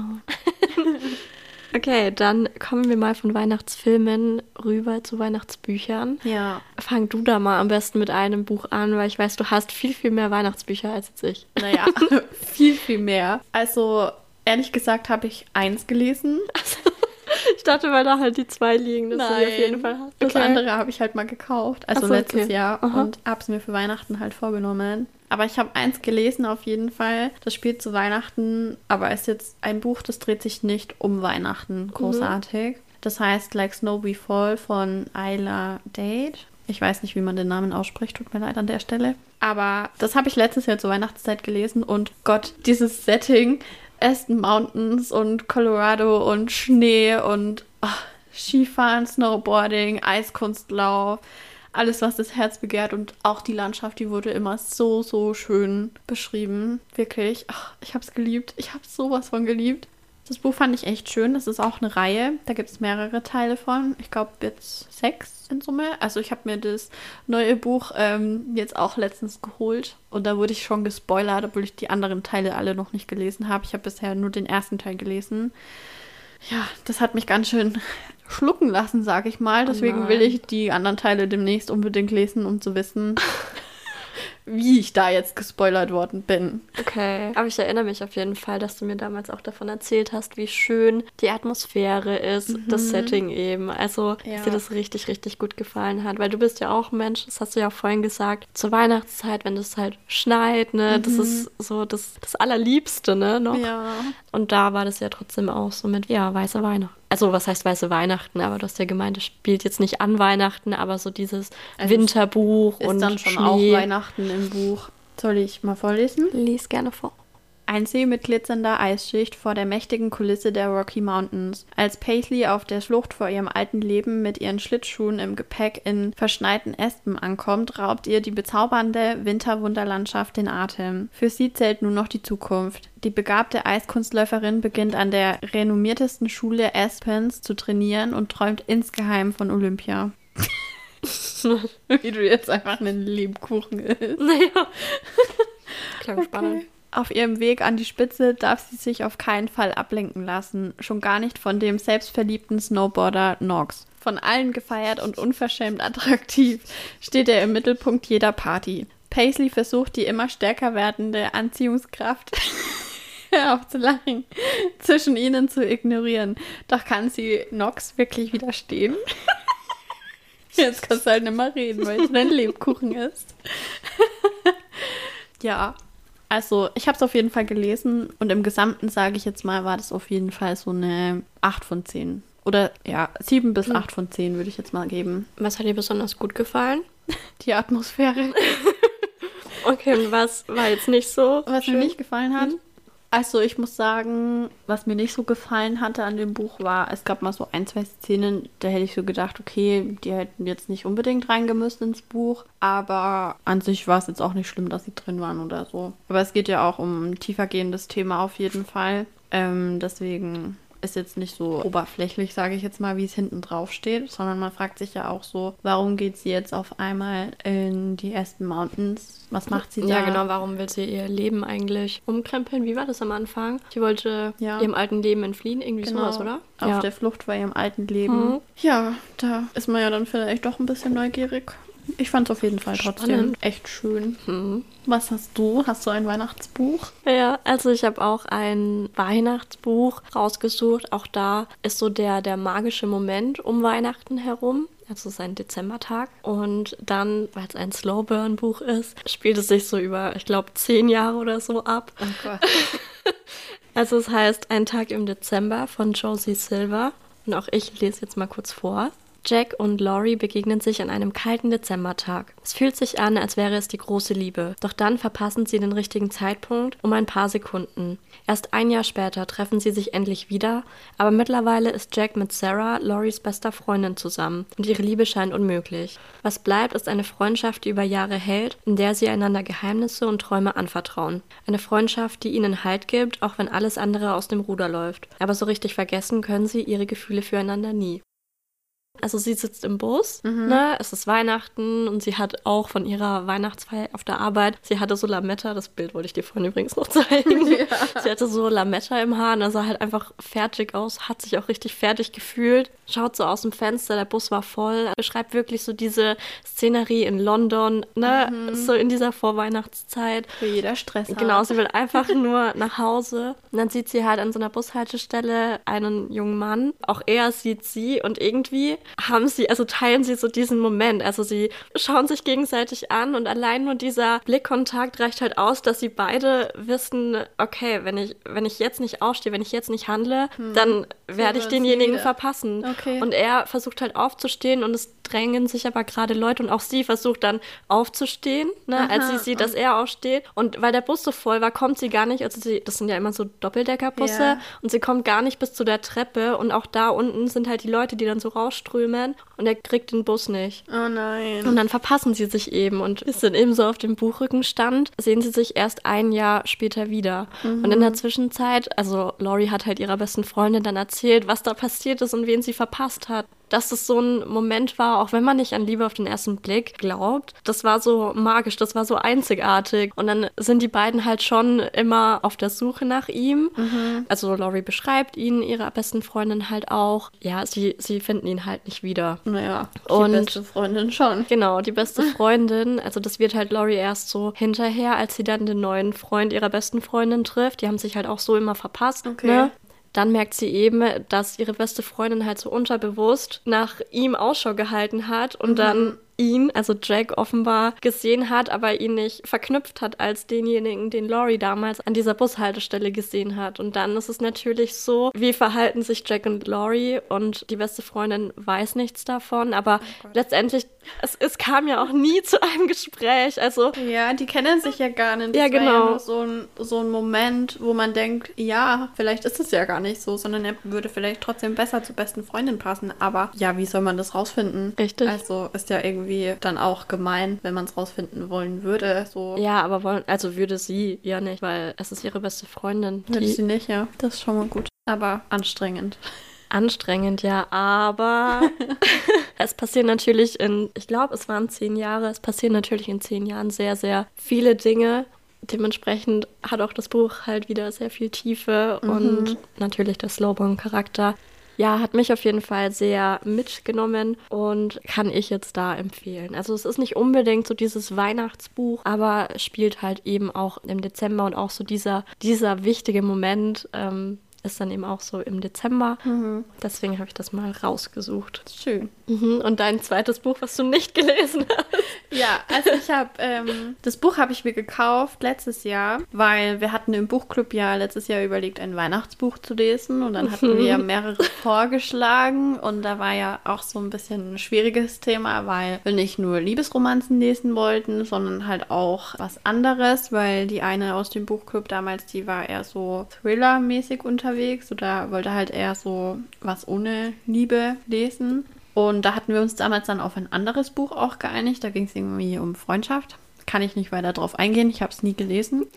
Okay, dann kommen wir mal von Weihnachtsfilmen rüber zu Weihnachtsbüchern. Ja, Fang du da mal am besten mit einem Buch an, weil ich weiß, du hast viel, viel mehr Weihnachtsbücher als jetzt ich. naja, viel, viel mehr. Also, ehrlich gesagt habe ich eins gelesen. Ich dachte, weil da halt die zwei liegen, dass du die auf jeden Fall hast. Das Okay. andere habe ich halt mal gekauft, also Ach so, letztes okay. Jahr Aha. und habe es mir für Weihnachten halt vorgenommen. Aber ich habe eins gelesen auf jeden Fall. Das spielt zu Weihnachten, aber ist jetzt ein Buch, das dreht sich nicht um Weihnachten großartig. Das heißt Like Snow We Fall von Isla Dade. Ich weiß nicht, wie man den Namen ausspricht, tut mir leid an der Stelle. Aber das habe ich letztes Jahr zur Weihnachtszeit gelesen und Gott, dieses Setting, Aston Mountains und Colorado und Schnee und ach, Skifahren, Snowboarding, Eiskunstlauf, alles, was das Herz begehrt und auch die Landschaft, die wurde immer so, so schön beschrieben. Wirklich, ach, ich habe es geliebt. Ich habe sowas von geliebt. Das Buch fand ich echt schön. Das ist auch eine Reihe. Da gibt es mehrere Teile von. Ich glaube jetzt sechs in Summe. Also ich habe mir das neue Buch ähm, jetzt auch letztens geholt. Und da wurde ich schon gespoilert, obwohl ich die anderen Teile alle noch nicht gelesen habe. Ich habe bisher nur den ersten Teil gelesen. Ja, das hat mich ganz schön schlucken lassen, sag ich mal. Deswegen nein. will ich die anderen Teile demnächst unbedingt lesen, um zu wissen, wie ich da jetzt gespoilert worden bin. Okay, aber ich erinnere mich auf jeden Fall, dass du mir damals auch davon erzählt hast, wie schön die Atmosphäre ist, mhm. das Setting eben. Also, ja. dass dir das richtig, richtig gut gefallen hat. Weil du bist ja auch ein Mensch, das hast du ja auch vorhin gesagt, zur Weihnachtszeit, wenn es halt schneit, ne, mhm. das ist so das, das Allerliebste, ne, noch. Ja. Und da war das ja trotzdem auch so mit, ja, weiße Weihnachten. Also, was heißt weiße Weihnachten? Aber du hast ja gemeint, es spielt jetzt nicht an Weihnachten, aber so dieses also Winterbuch ist und dann schon Schnee. Auch Weihnachten im Buch. Soll ich mal vorlesen? Lies gerne vor. Ein See mit glitzernder Eisschicht vor der mächtigen Kulisse der Rocky Mountains. Als Paisley auf der Flucht vor ihrem alten Leben mit ihren Schlittschuhen im Gepäck in verschneiten Espen ankommt, raubt ihr die bezaubernde Winterwunderlandschaft den Atem. Für sie zählt nur noch die Zukunft. Die begabte Eiskunstläuferin beginnt an der renommiertesten Schule Aspens zu trainieren und träumt insgeheim von Olympia. Wie du jetzt einfach einen Lebkuchen isst. Naja. Klar, okay. Spannend. Auf ihrem Weg an die Spitze darf sie sich auf keinen Fall ablenken lassen, schon gar nicht von dem selbstverliebten Snowboarder Knox. Von allen gefeiert und unverschämt attraktiv, steht er im Mittelpunkt jeder Party. Paisley versucht, die immer stärker werdende Anziehungskraft hör auf zu lachen, zwischen ihnen zu ignorieren. Doch kann sie Knox wirklich widerstehen? Jetzt kannst du halt nicht mehr reden, weil es dein Lebkuchen ist. Ja. Also, ich habe es auf jeden Fall gelesen und im Gesamten, sage ich jetzt mal, war das auf jeden Fall so eine acht von zehn. Oder ja, sieben bis acht von zehn würde ich jetzt mal geben. Was hat dir besonders gut gefallen? Die Atmosphäre. Okay, und was war jetzt nicht so Was schön? mir nicht gefallen hat? Mhm. Also, ich muss sagen, was mir nicht so gefallen hatte an dem Buch war, es gab mal so ein, zwei Szenen, da hätte ich so gedacht, okay, die hätten jetzt nicht unbedingt reingemüsst ins Buch, aber an sich war es jetzt auch nicht schlimm, dass sie drin waren oder so. Aber es geht ja auch um ein tiefergehendes Thema auf jeden Fall. Ähm, deswegen ist jetzt nicht so oberflächlich, sage ich jetzt mal, wie es hinten drauf steht, sondern man fragt sich ja auch so, warum geht sie jetzt auf einmal in die Aspen Mountains? Was macht sie da? Ja, genau, warum will sie ihr Leben eigentlich umkrempeln? Wie war das am Anfang? Sie wollte ja. ihrem alten Leben entfliehen, irgendwie genau. sowas, oder? Auf ja. der Flucht vor ihrem alten Leben. Mhm. Ja, da ist man ja dann vielleicht doch ein bisschen neugierig. Ich fand es auf jeden Fall trotzdem Spannend. echt schön. Mhm. Was hast du? Hast du ein Weihnachtsbuch? Ja, also ich habe auch ein Weihnachtsbuch rausgesucht. Auch da ist so der, der magische Moment um Weihnachten herum. Also es ist ein Dezembertag. Und dann, weil es ein Slowburn-Buch ist, spielt es sich so über, ich glaube, zehn Jahre oder so ab. Oh Gott. Also es heißt Ein Tag im Dezember von Josie Silver. Und auch ich lese jetzt mal kurz vor. Jack und Laurie begegnen sich an einem kalten Dezembertag. Es fühlt sich an, als wäre es die große Liebe. Doch dann verpassen sie den richtigen Zeitpunkt um ein paar Sekunden. Erst ein Jahr später treffen sie sich endlich wieder, aber mittlerweile ist Jack mit Sarah, Lauries bester Freundin, zusammen und ihre Liebe scheint unmöglich. Was bleibt, ist eine Freundschaft, die über Jahre hält, in der sie einander Geheimnisse und Träume anvertrauen. Eine Freundschaft, die ihnen Halt gibt, auch wenn alles andere aus dem Ruder läuft. Aber so richtig vergessen können sie ihre Gefühle füreinander nie. Also sie sitzt im Bus, mhm. ne, es ist Weihnachten und sie hat auch von ihrer Weihnachtsfeier auf der Arbeit, sie hatte so Lametta, das Bild wollte ich dir vorhin übrigens noch zeigen. Ja. Sie hatte so Lametta im Haar und er sah halt einfach fertig aus, hat sich auch richtig fertig gefühlt, schaut so aus dem Fenster, der Bus war voll, beschreibt wirklich so diese Szenerie in London, ne, mhm. so in dieser Vorweihnachtszeit. Für jeder Stress hat. Genau, sie will einfach nur nach Hause und dann sieht sie halt an so einer Bushaltestelle einen jungen Mann, auch er sieht sie und irgendwie haben sie, also teilen sie so diesen Moment. Also sie schauen sich gegenseitig an und allein nur dieser Blickkontakt reicht halt aus, dass sie beide wissen, okay, wenn ich, wenn ich jetzt nicht aufstehe, wenn ich jetzt nicht handle, hm. dann werde ich denjenigen verpassen. Okay. Und er versucht halt aufzustehen und es drängen sich aber gerade Leute und auch sie versucht dann aufzustehen, ne, Aha, als sie sieht, dass er aufsteht. Und weil der Bus so voll war, kommt sie gar nicht, also sie, das sind ja immer so Doppeldeckerbusse, ja. und sie kommt gar nicht bis zu der Treppe und auch da unten sind halt die Leute, die dann so rausströmen und er kriegt den Bus nicht. Oh nein. Und dann verpassen sie sich eben und ist dann eben so auf dem Buchrückenstand, sehen sie sich erst ein Jahr später wieder. Mhm. Und in der Zwischenzeit, also Laurie hat halt ihrer besten Freundin dann erzählt, erzählt, was da passiert ist und wen sie verpasst hat. Dass das so ein Moment war, auch wenn man nicht an Liebe auf den ersten Blick glaubt, das war so magisch, das war so einzigartig. Und dann sind die beiden halt schon immer auf der Suche nach ihm. Mhm. Also Laurie beschreibt ihn, ihrer besten Freundin halt auch. Ja, sie, sie finden ihn halt nicht wieder. Naja, die und beste Freundin schon. Genau, die beste Freundin. Also das wird halt Laurie erst so hinterher, als sie dann den neuen Freund ihrer besten Freundin trifft. Die haben sich halt auch so immer verpasst. Okay. Ne? Dann merkt sie eben, dass ihre beste Freundin halt so unterbewusst nach ihm Ausschau gehalten hat und mhm. dann ihn, also Jack, offenbar gesehen hat, aber ihn nicht verknüpft hat als denjenigen, den Laurie damals an dieser Bushaltestelle gesehen hat. Und dann ist es natürlich so, wie verhalten sich Jack und Laurie, und die beste Freundin weiß nichts davon, aber oh letztendlich, es, es kam ja auch nie zu einem Gespräch. Also ja, die kennen sich ja gar nicht. Das ja, genau. war ja nur so ein, so ein Moment, wo man denkt, ja, vielleicht ist es ja gar nicht so, sondern er würde vielleicht trotzdem besser zur besten Freundin passen. Aber ja, wie soll man das rausfinden? Richtig. Also ist ja irgendwie dann auch gemein, wenn man es rausfinden wollen würde. So. Ja, aber wollen, also würde sie ja nicht, weil es ist ihre beste Freundin. Würde sie nicht, ja. Das ist schon mal gut. Aber anstrengend. Anstrengend, ja, aber es passieren natürlich in, ich glaube, es waren zehn Jahre, es passieren natürlich in zehn Jahren sehr, sehr viele Dinge. Dementsprechend hat auch das Buch halt wieder sehr viel Tiefe mhm. und natürlich der Slowburn-Charakter. Ja, hat mich auf jeden Fall sehr mitgenommen und kann ich jetzt da empfehlen. Also es ist nicht unbedingt so dieses Weihnachtsbuch, aber spielt halt eben auch im Dezember, und auch so dieser, dieser wichtige Moment ähm, ist dann eben auch so im Dezember. Mhm. Deswegen habe ich das mal rausgesucht. Schön. Mhm. Und dein zweites Buch, was du nicht gelesen hast? Ja, also ich habe, ähm, das Buch habe ich mir gekauft letztes Jahr, weil wir hatten im Buchclub ja letztes Jahr überlegt, ein Weihnachtsbuch zu lesen, und dann hatten wir ja mehrere vorgeschlagen, und da war ja auch so ein bisschen ein schwieriges Thema, weil wir nicht nur Liebesromanzen lesen wollten, sondern halt auch was anderes, weil die eine aus dem Buchclub damals, die war eher so Thriller-mäßig unterwegs oder wollte halt eher so was ohne Liebe lesen. Und da hatten wir uns damals dann auf ein anderes Buch auch geeinigt. Da ging es irgendwie um Freundschaft. Kann ich nicht weiter drauf eingehen. Ich habe es nie gelesen.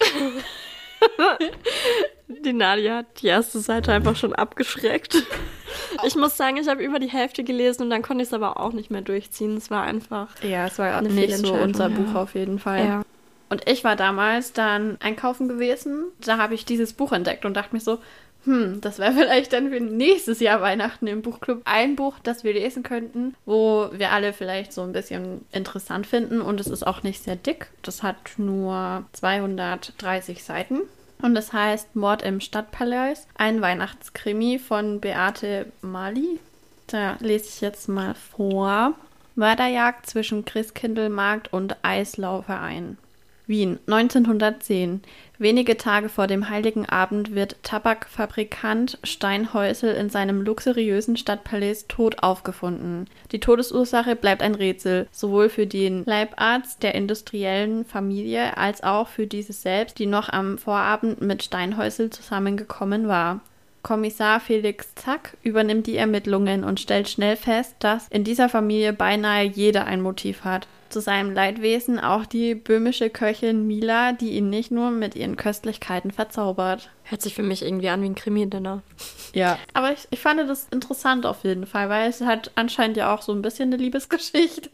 Die Nadia hat die erste Seite einfach schon abgeschreckt. Ich muss sagen, ich habe über die Hälfte gelesen und dann konnte ich es aber auch nicht mehr durchziehen. Es war einfach ja, es war nicht so unser Buch auf jeden Fall. Ja. Und ich war damals dann einkaufen gewesen. Da habe ich dieses Buch entdeckt und dachte mir so, hm, das wäre vielleicht dann für nächstes Jahr Weihnachten im Buchclub ein Buch, das wir lesen könnten, wo wir alle vielleicht so ein bisschen interessant finden. Und es ist auch nicht sehr dick. Das hat nur zweihundertdreißig Seiten. Und das heißt Mord im Stadtpalais, ein Weihnachtskrimi von Beate Mali. Da lese ich jetzt mal vor. Mörderjagd zwischen Christkindlmarkt und Eislaufverein. Wien, neunzehnhundertzehn. Wenige Tage vor dem Heiligen Abend wird Tabakfabrikant Steinhäusl in seinem luxuriösen Stadtpalais tot aufgefunden. Die Todesursache bleibt ein Rätsel, sowohl für den Leibarzt der industriellen Familie als auch für diese selbst, die noch am Vorabend mit Steinhäusl zusammengekommen war. Kommissar Felix Zack übernimmt die Ermittlungen und stellt schnell fest, dass in dieser Familie beinahe jeder ein Motiv hat. Zu seinem Leidwesen auch die böhmische Köchin Mila, die ihn nicht nur mit ihren Köstlichkeiten verzaubert. Hört sich für mich irgendwie an wie ein Krimi-Dinner. Ja, aber ich, ich fand das interessant auf jeden Fall, weil es hat anscheinend ja auch so ein bisschen eine Liebesgeschichte.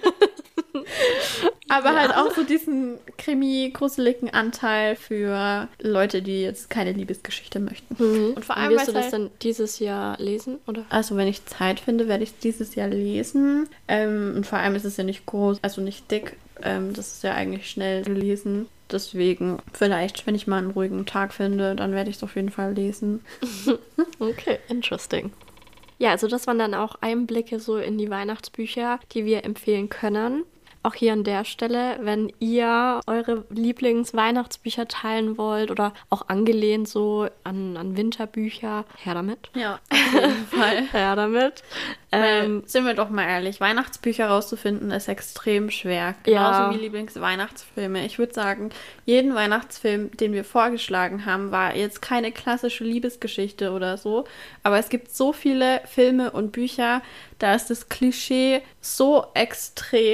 Aber ja. halt auch so diesen Krimi-gruseligen Anteil für Leute, die jetzt keine Liebesgeschichte möchten. Mhm. Und vor allem, wirst du das halt, dann dieses Jahr lesen, oder? Also wenn ich Zeit finde, werde ich es dieses Jahr lesen. Ähm, und vor allem ist es ja nicht groß, also nicht dick. Ähm, das ist ja eigentlich schnell gelesen. Deswegen, vielleicht, wenn ich mal einen ruhigen Tag finde, dann werde ich es auf jeden Fall lesen. Okay, interesting. Ja, also das waren dann auch Einblicke so in die Weihnachtsbücher, die wir empfehlen können. Auch hier an der Stelle, wenn ihr eure Lieblings-Weihnachtsbücher teilen wollt oder auch angelehnt so an, an Winterbücher, her damit. Ja, auf jeden Fall. Her damit. Ähm, sind wir doch mal ehrlich, Weihnachtsbücher rauszufinden ist extrem schwer. Genauso ja. wie Lieblingsweihnachtsfilme. Ich würde sagen, jeden Weihnachtsfilm, den wir vorgeschlagen haben, war jetzt keine klassische Liebesgeschichte oder so. Aber es gibt so viele Filme und Bücher, da ist das Klischee so extrem,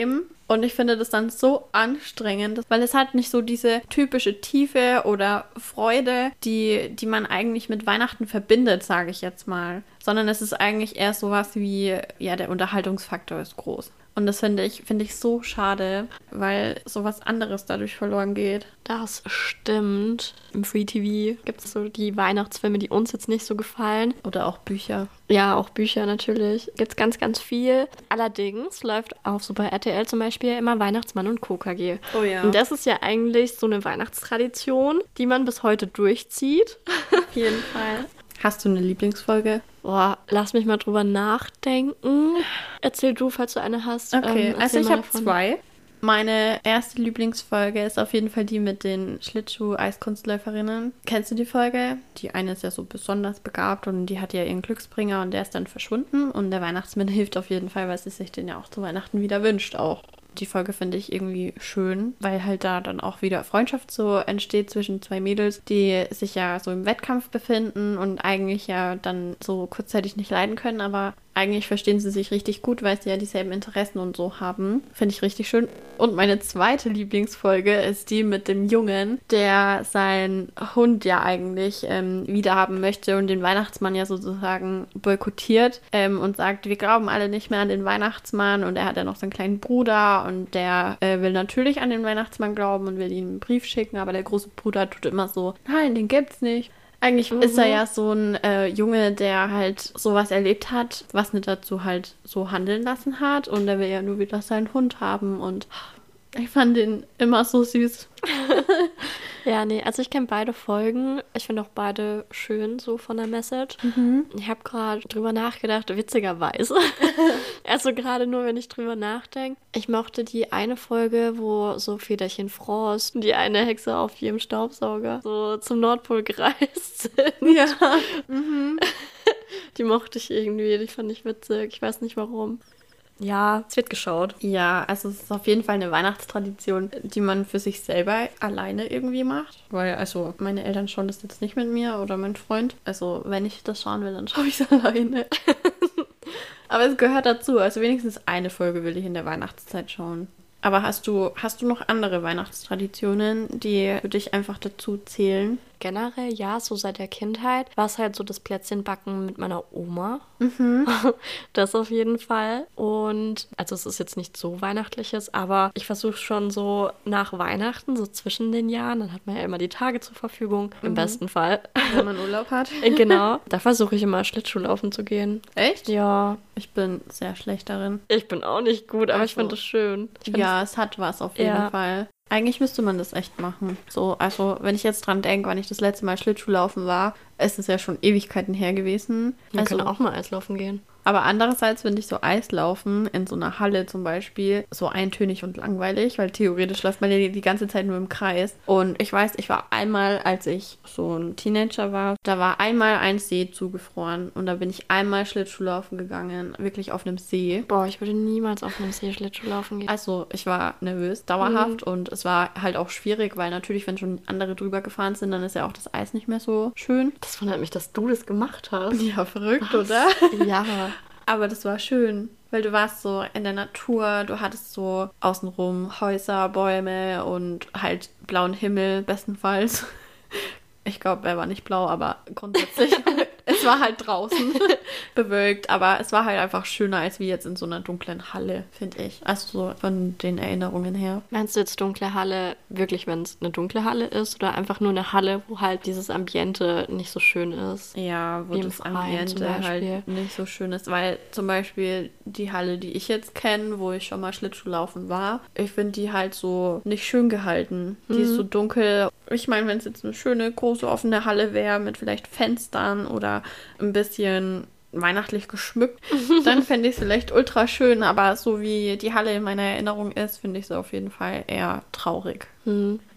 Und ich finde das dann so anstrengend, weil es hat nicht so diese typische Tiefe oder Freude, die, die man eigentlich mit Weihnachten verbindet, sage ich jetzt mal. Sondern es ist eigentlich eher sowas wie, ja, der Unterhaltungsfaktor ist groß. Und das finde ich, finde ich so schade, weil sowas anderes dadurch verloren geht. Das stimmt. Im Free-T V gibt es so die Weihnachtsfilme, die uns jetzt nicht so gefallen. Oder auch Bücher. Ja, auch Bücher natürlich. Gibt es ganz, ganz viel. Allerdings läuft auf so bei R T L zum Beispiel immer Weihnachtsmann und Co. K G. Oh ja. Und das ist ja eigentlich so eine Weihnachtstradition, die man bis heute durchzieht. Auf jeden Fall. Hast du eine Lieblingsfolge? Boah, lass mich mal drüber nachdenken. Erzähl du, falls du eine hast. Okay, ähm, also ich mal habe davon. zwei. Meine erste Lieblingsfolge ist auf jeden Fall die mit den Schlittschuh-Eiskunstläuferinnen. Kennst du die Folge? Die eine ist ja so besonders begabt und die hat ja ihren Glücksbringer und der ist dann verschwunden. Und der Weihnachtsmann hilft auf jeden Fall, weil sie sich den ja auch zu Weihnachten wieder wünscht auch. Die Folge finde ich irgendwie schön, weil halt da dann auch wieder Freundschaft so entsteht zwischen zwei Mädels, die sich ja so im Wettkampf befinden und eigentlich ja dann so kurzzeitig nicht leiden können, aber eigentlich verstehen sie sich richtig gut, weil sie ja dieselben Interessen und so haben. Finde ich richtig schön. Und meine zweite Lieblingsfolge ist die mit dem Jungen, der seinen Hund ja eigentlich ähm, wiederhaben möchte und den Weihnachtsmann ja sozusagen boykottiert ähm, und sagt, wir glauben alle nicht mehr an den Weihnachtsmann und er hat ja noch so einen kleinen Bruder und der äh, will natürlich an den Weihnachtsmann glauben und will ihm einen Brief schicken, aber der große Bruder tut immer so, nein, den gibt's nicht. Eigentlich mhm. ist er ja so ein äh, Junge, der halt sowas erlebt hat, was nicht dazu halt so handeln lassen hat. Und er will ja nur wieder seinen Hund haben. Und ich fand den immer so süß. Ja, nee, also ich kenne beide Folgen. Ich finde auch beide schön, so von der Message. Mhm. Ich habe gerade drüber nachgedacht, witzigerweise. Also gerade nur, wenn ich drüber nachdenke. Ich mochte die eine Folge, wo so Federchen Frost und die eine Hexe auf ihrem Staubsauger so zum Nordpol gereist sind. Ja. Mhm. Die mochte ich irgendwie, die fand ich witzig. Ich weiß nicht warum. Ja, es wird geschaut. Ja, also es ist auf jeden Fall eine Weihnachtstradition, die man für sich selber alleine irgendwie macht. Weil, also meine Eltern schauen das jetzt nicht mit mir oder mein Freund. Also wenn ich das schauen will, dann schaue ich es alleine. Aber es gehört dazu. Also wenigstens eine Folge will ich in der Weihnachtszeit schauen. Aber hast du, hast du noch andere Weihnachtstraditionen, die für dich einfach dazu zählen? Generell, ja, so seit der Kindheit war es halt so das Plätzchenbacken mit meiner Oma. Mhm. Das auf jeden Fall. Und, also es ist jetzt nicht so Weihnachtliches, aber ich versuche schon so nach Weihnachten, so zwischen den Jahren, dann hat man ja immer die Tage zur Verfügung, im Mhm. besten Fall. Wenn man Urlaub hat. Genau, da versuche ich immer Schlittschuhlaufen zu gehen. Echt? Ja, Ich bin sehr schlecht darin. ich bin auch nicht gut, aber ich Also, finde es schön. Ich find Ja, es hat was auf jeden Ja. Fall. Eigentlich müsste man das echt machen. So, also wenn ich jetzt dran denke, wann ich das letzte Mal Schlittschuhlaufen war, ist es ja schon Ewigkeiten her gewesen. Wir Also, können auch mal Eislaufen gehen. aber andererseits finde ich so Eislaufen in so einer Halle zum Beispiel so eintönig und langweilig, weil theoretisch läuft man ja die, die ganze Zeit nur im Kreis. Und ich weiß, ich war einmal, als ich so ein Teenager war, da war einmal ein See zugefroren und da bin ich einmal Schlittschuhlaufen gegangen, wirklich auf einem See. Boah, ich würde niemals auf einem See Schlittschuhlaufen gehen. Also ich war nervös, dauerhaft und es war halt auch schwierig, weil natürlich, wenn schon andere drüber gefahren sind, dann ist ja auch das Eis nicht mehr so schön. Das wundert mich, dass du das gemacht hast. Ja, verrückt, oder? Ja. Aber das war schön, weil du warst so in der Natur, du hattest so außenrum Häuser, Bäume und halt blauen Himmel bestenfalls. Ich glaube, er war nicht blau, aber grundsätzlich. Es war halt draußen bewölkt, aber es war halt einfach schöner als wie jetzt in so einer dunklen Halle, finde ich. Also so von den Erinnerungen her. Meinst du jetzt dunkle Halle wirklich, wenn es eine dunkle Halle ist oder einfach nur eine Halle, wo halt dieses Ambiente nicht so schön ist? Ja, wo Wie im das Freien Ambiente zum Beispiel. halt nicht so schön ist, weil zum Beispiel die Halle, die ich jetzt kenne, wo ich schon mal Schlittschuhlaufen war, ich finde die halt so nicht schön gehalten. Die ist Mhm. so dunkel. Ich meine, wenn es jetzt eine schöne, große, offene Halle wäre mit vielleicht Fenstern oder ein bisschen weihnachtlich geschmückt, dann fände ich es vielleicht ultra schön, aber so wie die Halle in meiner Erinnerung ist, finde ich sie auf jeden Fall eher traurig. Hm.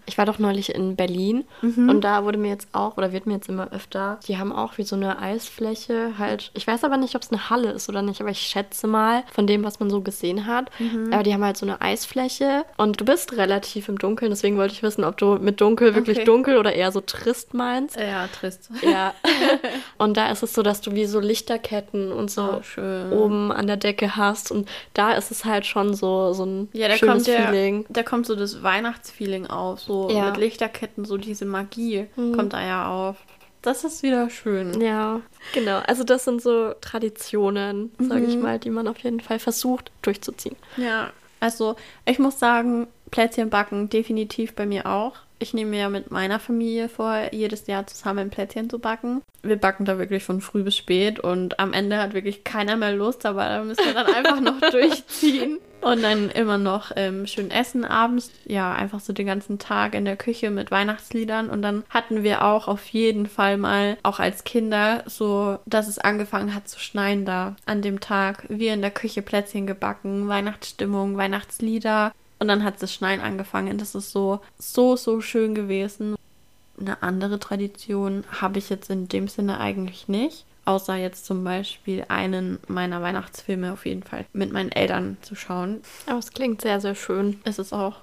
Ich war doch neulich in Berlin mhm. und da wurde mir jetzt auch, oder wird mir jetzt immer öfter, die haben auch wie so eine Eisfläche halt, ich weiß aber nicht, ob es eine Halle ist oder nicht, aber ich schätze mal von dem, was man so gesehen hat, mhm. aber die haben halt so eine Eisfläche und du bist relativ im Dunkeln, deswegen wollte ich wissen, ob du mit dunkel wirklich okay. dunkel oder eher so trist meinst. Ja, trist. Ja. Und da ist es so, dass du wie so Lichterketten und so oh, oben an der Decke hast und da ist es halt schon so, so ein ja, da schönes kommt der, Feeling. Da kommt so das Weihnachtsfeeling auf, so ja. mit Lichterketten, so diese Magie mhm. kommt da ja auf. Das ist wieder schön. Ja, genau. Also das sind so Traditionen, sage mhm. ich mal, die man auf jeden Fall versucht durchzuziehen. Ja, also ich muss sagen, Plätzchen backen definitiv bei mir auch. Ich nehme mir ja mit meiner Familie vor, jedes Jahr zusammen ein Plätzchen zu backen. Wir backen da wirklich von früh bis spät und am Ende hat wirklich keiner mehr Lust, aber da müssen wir dann einfach noch durchziehen. Und dann immer noch ähm, schön essen abends. Ja, einfach so den ganzen Tag in der Küche mit Weihnachtsliedern. Und dann hatten wir auch auf jeden Fall mal, auch als Kinder, so, dass es angefangen hat zu schneien da an dem Tag. Wir in der Küche Plätzchen gebacken, Weihnachtsstimmung, Weihnachtslieder. Und dann hat das Schneien angefangen. Das ist so, so, so schön gewesen. Eine andere Tradition habe ich jetzt in dem Sinne eigentlich nicht. Außer jetzt zum Beispiel einen meiner Weihnachtsfilme auf jeden Fall mit meinen Eltern zu schauen. Aber es klingt sehr, sehr schön. Ist es auch.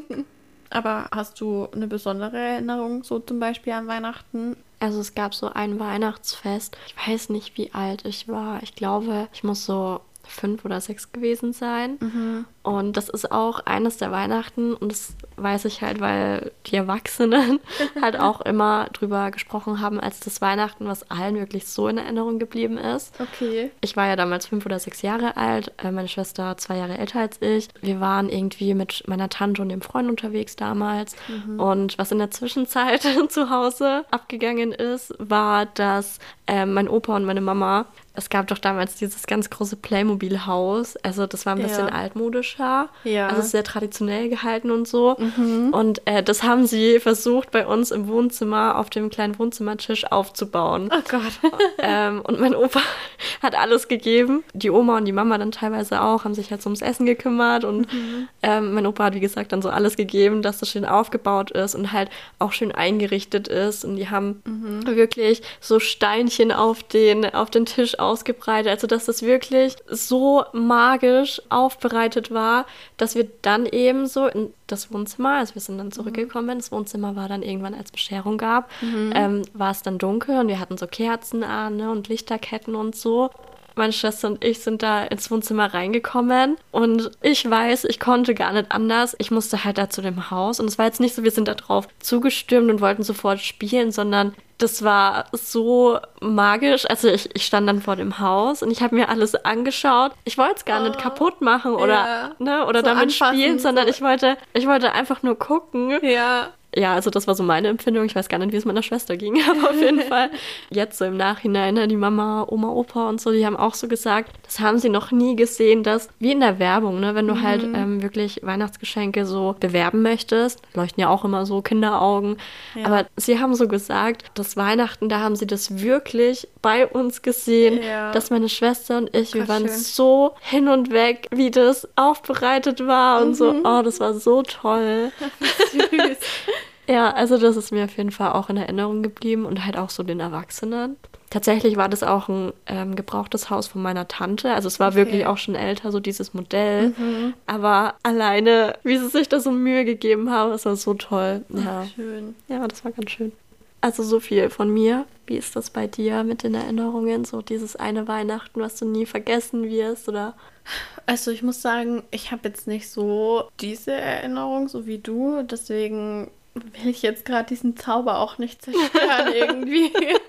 Aber hast du eine besondere Erinnerung so zum Beispiel an Weihnachten? Also es gab so ein Weihnachtsfest. Ich weiß nicht, wie alt ich war. Ich glaube, ich muss so fünf oder sechs gewesen sein. Mhm. Und das ist auch eines der Weihnachten und das weiß ich halt, weil die Erwachsenen halt auch immer drüber gesprochen haben, als das Weihnachten, was allen wirklich so in Erinnerung geblieben ist. Okay. Ich war ja damals fünf oder sechs Jahre alt, meine Schwester zwei Jahre älter als ich. Wir waren irgendwie mit meiner Tante und dem Freund unterwegs damals. Mhm. Und was in der Zwischenzeit zu Hause abgegangen ist, war, dass äh, mein Opa und meine Mama, es gab doch damals dieses ganz große Playmobil-Haus, also das war ein bisschen ja. altmodisch. Ja. Also sehr traditionell gehalten und so. Mhm. Und äh, das haben sie versucht, bei uns im Wohnzimmer auf dem kleinen Wohnzimmertisch aufzubauen. Oh Gott. ähm, und mein Opa hat alles gegeben. Die Oma und die Mama dann teilweise auch, haben sich halt so ums Essen gekümmert. Und mhm. ähm, mein Opa hat, wie gesagt, dann so alles gegeben, dass das schön aufgebaut ist und halt auch schön eingerichtet ist. Und die haben mhm. wirklich so Steinchen auf den, auf den Tisch ausgebreitet. Also dass das wirklich so magisch aufbereitet war, dass wir dann eben so in das Wohnzimmer, also wir sind dann zurückgekommen, das Wohnzimmer war dann irgendwann, als Bescherung gab, mhm. ähm, war es dann dunkel und wir hatten so Kerzen an, ne, und Lichterketten und so. Meine Schwester und ich sind da ins Wohnzimmer reingekommen und ich weiß, ich konnte gar nicht anders. Ich musste halt da zu dem Haus und es war jetzt nicht so, wir sind da drauf zugestürmt und wollten sofort spielen, sondern das war so magisch. Also ich, ich stand dann vor dem Haus und ich habe mir alles angeschaut. Ich wollte es gar oh, nicht kaputt machen oder, ja. ne, oder so damit spielen, sondern so. ich wollte, ich wollte einfach nur gucken. Ja. Ja, also das war so meine Empfindung. Ich weiß gar nicht, wie es meiner Schwester ging, aber auf jeden Fall jetzt so im Nachhinein, ne, die Mama, Oma, Opa und so, die haben auch so gesagt, das haben sie noch nie gesehen, dass, wie in der Werbung, ne, wenn du mhm. halt ähm, wirklich Weihnachtsgeschenke so bewerben möchtest, leuchten ja auch immer so Kinderaugen, ja. aber sie haben so gesagt, das Weihnachten, da haben sie das wirklich bei uns gesehen, ja. dass meine Schwester und ich, Ach, wir waren schön. so hin und weg, wie das aufbereitet war und mhm. so, oh, das war so toll. Süß. Ja, also das ist mir auf jeden Fall auch in Erinnerung geblieben und halt auch so den Erwachsenen. Tatsächlich war das auch ein ähm, gebrauchtes Haus von meiner Tante. Also es war okay. wirklich auch schon älter, so dieses Modell. Mhm. Aber alleine, wie sie sich da so Mühe gegeben haben, das war so toll. Ja, Ach, schön. Ja, das war ganz schön. Also so viel von mir. Wie ist das bei dir mit den Erinnerungen? So dieses eine Weihnachten, was du nie vergessen wirst, oder? Also ich muss sagen, ich habe jetzt nicht so diese Erinnerung, so wie du. Deswegen will ich jetzt gerade diesen Zauber auch nicht zerstören irgendwie.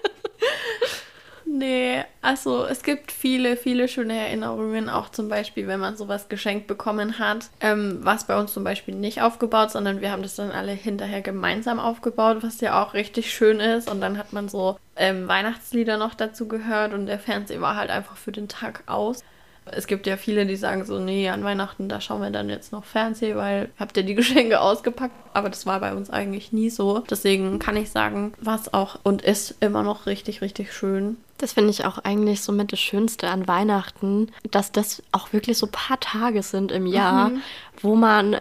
Nee, also es gibt viele, viele schöne Erinnerungen, auch zum Beispiel, wenn man sowas geschenkt bekommen hat. Ähm, war es bei uns zum Beispiel nicht aufgebaut, sondern wir haben das dann alle hinterher gemeinsam aufgebaut, was ja auch richtig schön ist. Und dann hat man so ähm, Weihnachtslieder noch dazu gehört und der Fernseher war halt einfach für den Tag aus. Es gibt ja viele, die sagen so, nee, an Weihnachten, da schauen wir dann jetzt noch Fernsehen, weil habt ihr die Geschenke ausgepackt? Aber das war bei uns eigentlich nie so. Deswegen kann ich sagen, war es auch und ist immer noch richtig, richtig schön. Das finde ich auch eigentlich so mit das Schönste an Weihnachten, dass das auch wirklich so ein paar Tage sind im Jahr, mhm. wo man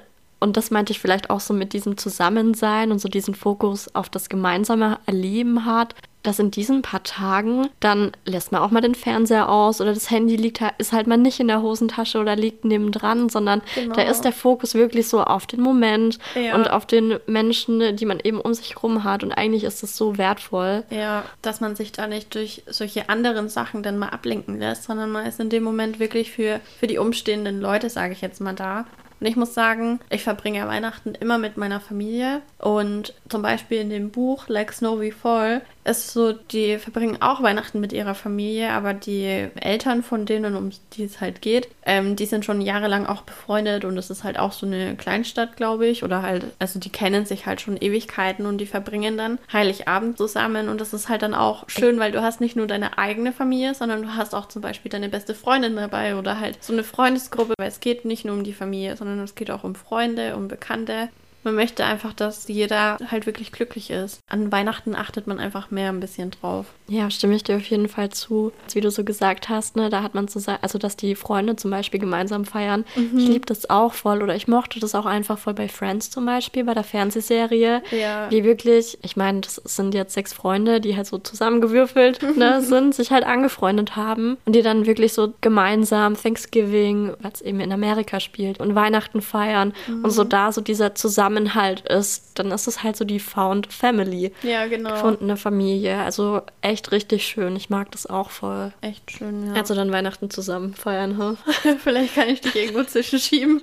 Und das meinte ich vielleicht auch so mit diesem Zusammensein und so diesen Fokus auf das gemeinsame Erleben hat, dass in diesen paar Tagen, dann lässt man auch mal den Fernseher aus oder das Handy liegt halt, ist halt mal nicht in der Hosentasche oder liegt nebendran, sondern Genau. da ist der Fokus wirklich so auf den Moment Ja. und auf den Menschen, die man eben um sich rum hat. Und eigentlich ist es so wertvoll. Ja, dass man sich da nicht durch solche anderen Sachen dann mal ablenken lässt, sondern man ist in dem Moment wirklich für, für die umstehenden Leute, sage ich jetzt mal, da. Und ich muss sagen, ich verbringe Weihnachten immer mit meiner Familie und zum Beispiel in dem Buch Like Snow We Fall ist so, die verbringen auch Weihnachten mit ihrer Familie, aber die Eltern von denen, um die es halt geht, ähm, die sind schon jahrelang auch befreundet und es ist halt auch so eine Kleinstadt, glaube ich, oder halt, also die kennen sich halt schon Ewigkeiten und die verbringen dann Heiligabend zusammen und das ist halt dann auch schön, weil du hast nicht nur deine eigene Familie, sondern du hast auch zum Beispiel deine beste Freundin dabei oder halt so eine Freundesgruppe, weil es geht nicht nur um die Familie, sondern es geht auch um Freunde, um Bekannte. Man möchte einfach, dass jeder halt wirklich glücklich ist. An Weihnachten achtet man einfach mehr ein bisschen drauf. Ja, stimme ich dir auf jeden Fall zu. Wie du so gesagt hast, ne, da hat man so, also dass die Freunde zum Beispiel gemeinsam feiern. Mhm. Ich liebe das auch voll oder ich mochte das auch einfach voll bei Friends zum Beispiel, bei der Fernsehserie. Ja. Die wirklich, ich meine, das sind jetzt sechs Freunde, die halt so zusammengewürfelt ne, sind, sich halt angefreundet haben und die dann wirklich so gemeinsam Thanksgiving, was eben in Amerika spielt, und Weihnachten feiern Mhm. und so da so dieser Zusammenhalt ist, dann ist es halt so die Found Family. Ja, genau. Gefundene Familie. Also echt richtig schön. Ich mag das auch voll. Echt schön, ja. Also dann Weihnachten zusammen feiern, huh? Vielleicht kann ich dich irgendwo zwischenschieben.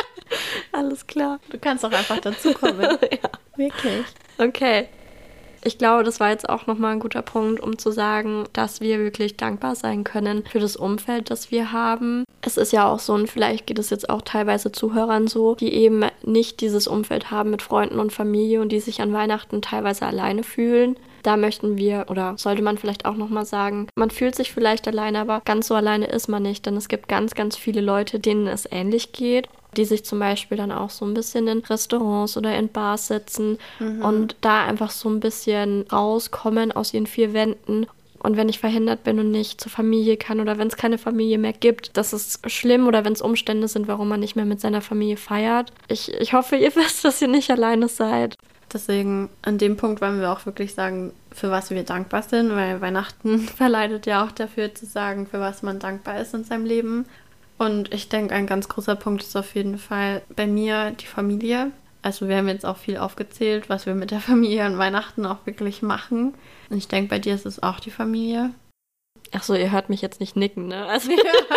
Alles klar. Du kannst auch einfach dazukommen. Ja. Wirklich. Okay. Ich glaube, das war jetzt auch nochmal ein guter Punkt, um zu sagen, dass wir wirklich dankbar sein können für das Umfeld, das wir haben. Es ist ja auch so, und vielleicht geht es jetzt auch teilweise Zuhörern so, die eben nicht dieses Umfeld haben mit Freunden und Familie und die sich an Weihnachten teilweise alleine fühlen. Da möchten wir, oder sollte man vielleicht auch nochmal sagen, man fühlt sich vielleicht alleine, aber ganz so alleine ist man nicht, denn es gibt ganz, ganz viele Leute, denen es ähnlich geht, die sich zum Beispiel dann auch so ein bisschen in Restaurants oder in Bars setzen Mhm. und da einfach so ein bisschen rauskommen aus ihren vier Wänden. Und wenn ich verhindert bin und nicht zur Familie kann oder wenn es keine Familie mehr gibt, das ist schlimm, oder wenn es Umstände sind, warum man nicht mehr mit seiner Familie feiert. Ich, ich hoffe, ihr wisst, dass ihr nicht alleine seid. Deswegen, an dem Punkt wollen wir auch wirklich sagen, für was wir dankbar sind, weil Weihnachten verleitet ja auch dafür zu sagen, für was man dankbar ist in seinem Leben. Und ich denke, ein ganz großer Punkt ist auf jeden Fall bei mir die Familie. Also wir haben jetzt auch viel aufgezählt, was wir mit der Familie an Weihnachten auch wirklich machen. Und ich denke, bei dir ist es auch die Familie. Ach so, ihr hört mich jetzt nicht nicken, ne? Also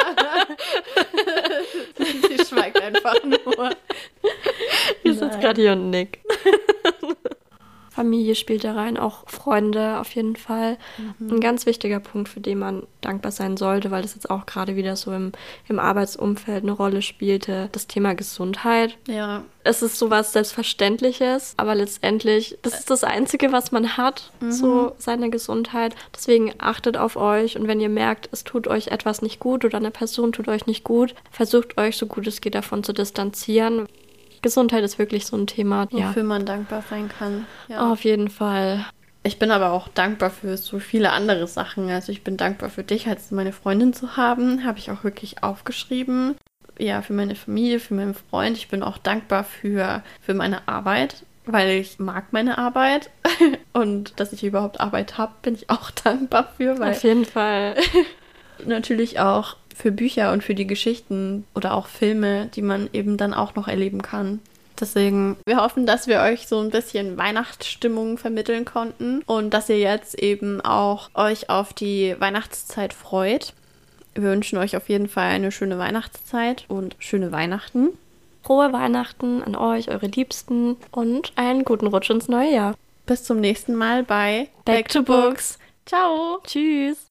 Sie schweigt einfach nur. ihr sitzt gerade hier und nickt. Familie spielt da rein, auch Freunde auf jeden Fall. Mhm. Ein ganz wichtiger Punkt, für den man dankbar sein sollte, weil das jetzt auch gerade wieder so im, im Arbeitsumfeld eine Rolle spielte. Das Thema Gesundheit. Ja. Es ist sowas Selbstverständliches, aber letztendlich, das ist das Einzige, was man hat, Mhm. so seine Gesundheit. Deswegen achtet auf euch, und wenn ihr merkt, es tut euch etwas nicht gut oder eine Person tut euch nicht gut, versucht euch so gut es geht davon zu distanzieren. Gesundheit ist wirklich so ein Thema. Wofür Ja, man dankbar sein kann. Ja. auf jeden Fall. Ich bin aber auch dankbar für so viele andere Sachen. Also ich bin dankbar für dich, als meine Freundin zu haben. Habe ich auch wirklich aufgeschrieben. Ja, für meine Familie, für meinen Freund. Ich bin auch dankbar für, für meine Arbeit, weil ich mag meine Arbeit. Und dass ich überhaupt Arbeit habe, bin ich auch dankbar für. Weil Auf jeden Fall. natürlich auch für Bücher und für die Geschichten oder auch Filme, die man eben dann auch noch erleben kann. Deswegen, wir hoffen, dass wir euch so ein bisschen Weihnachtsstimmung vermitteln konnten und dass ihr jetzt eben auch euch auf die Weihnachtszeit freut. Wir wünschen euch auf jeden Fall eine schöne Weihnachtszeit und schöne Weihnachten. Frohe Weihnachten an euch, eure Liebsten, und einen guten Rutsch ins neue Jahr. Bis zum nächsten Mal bei Back to Books. Ciao! Tschüss.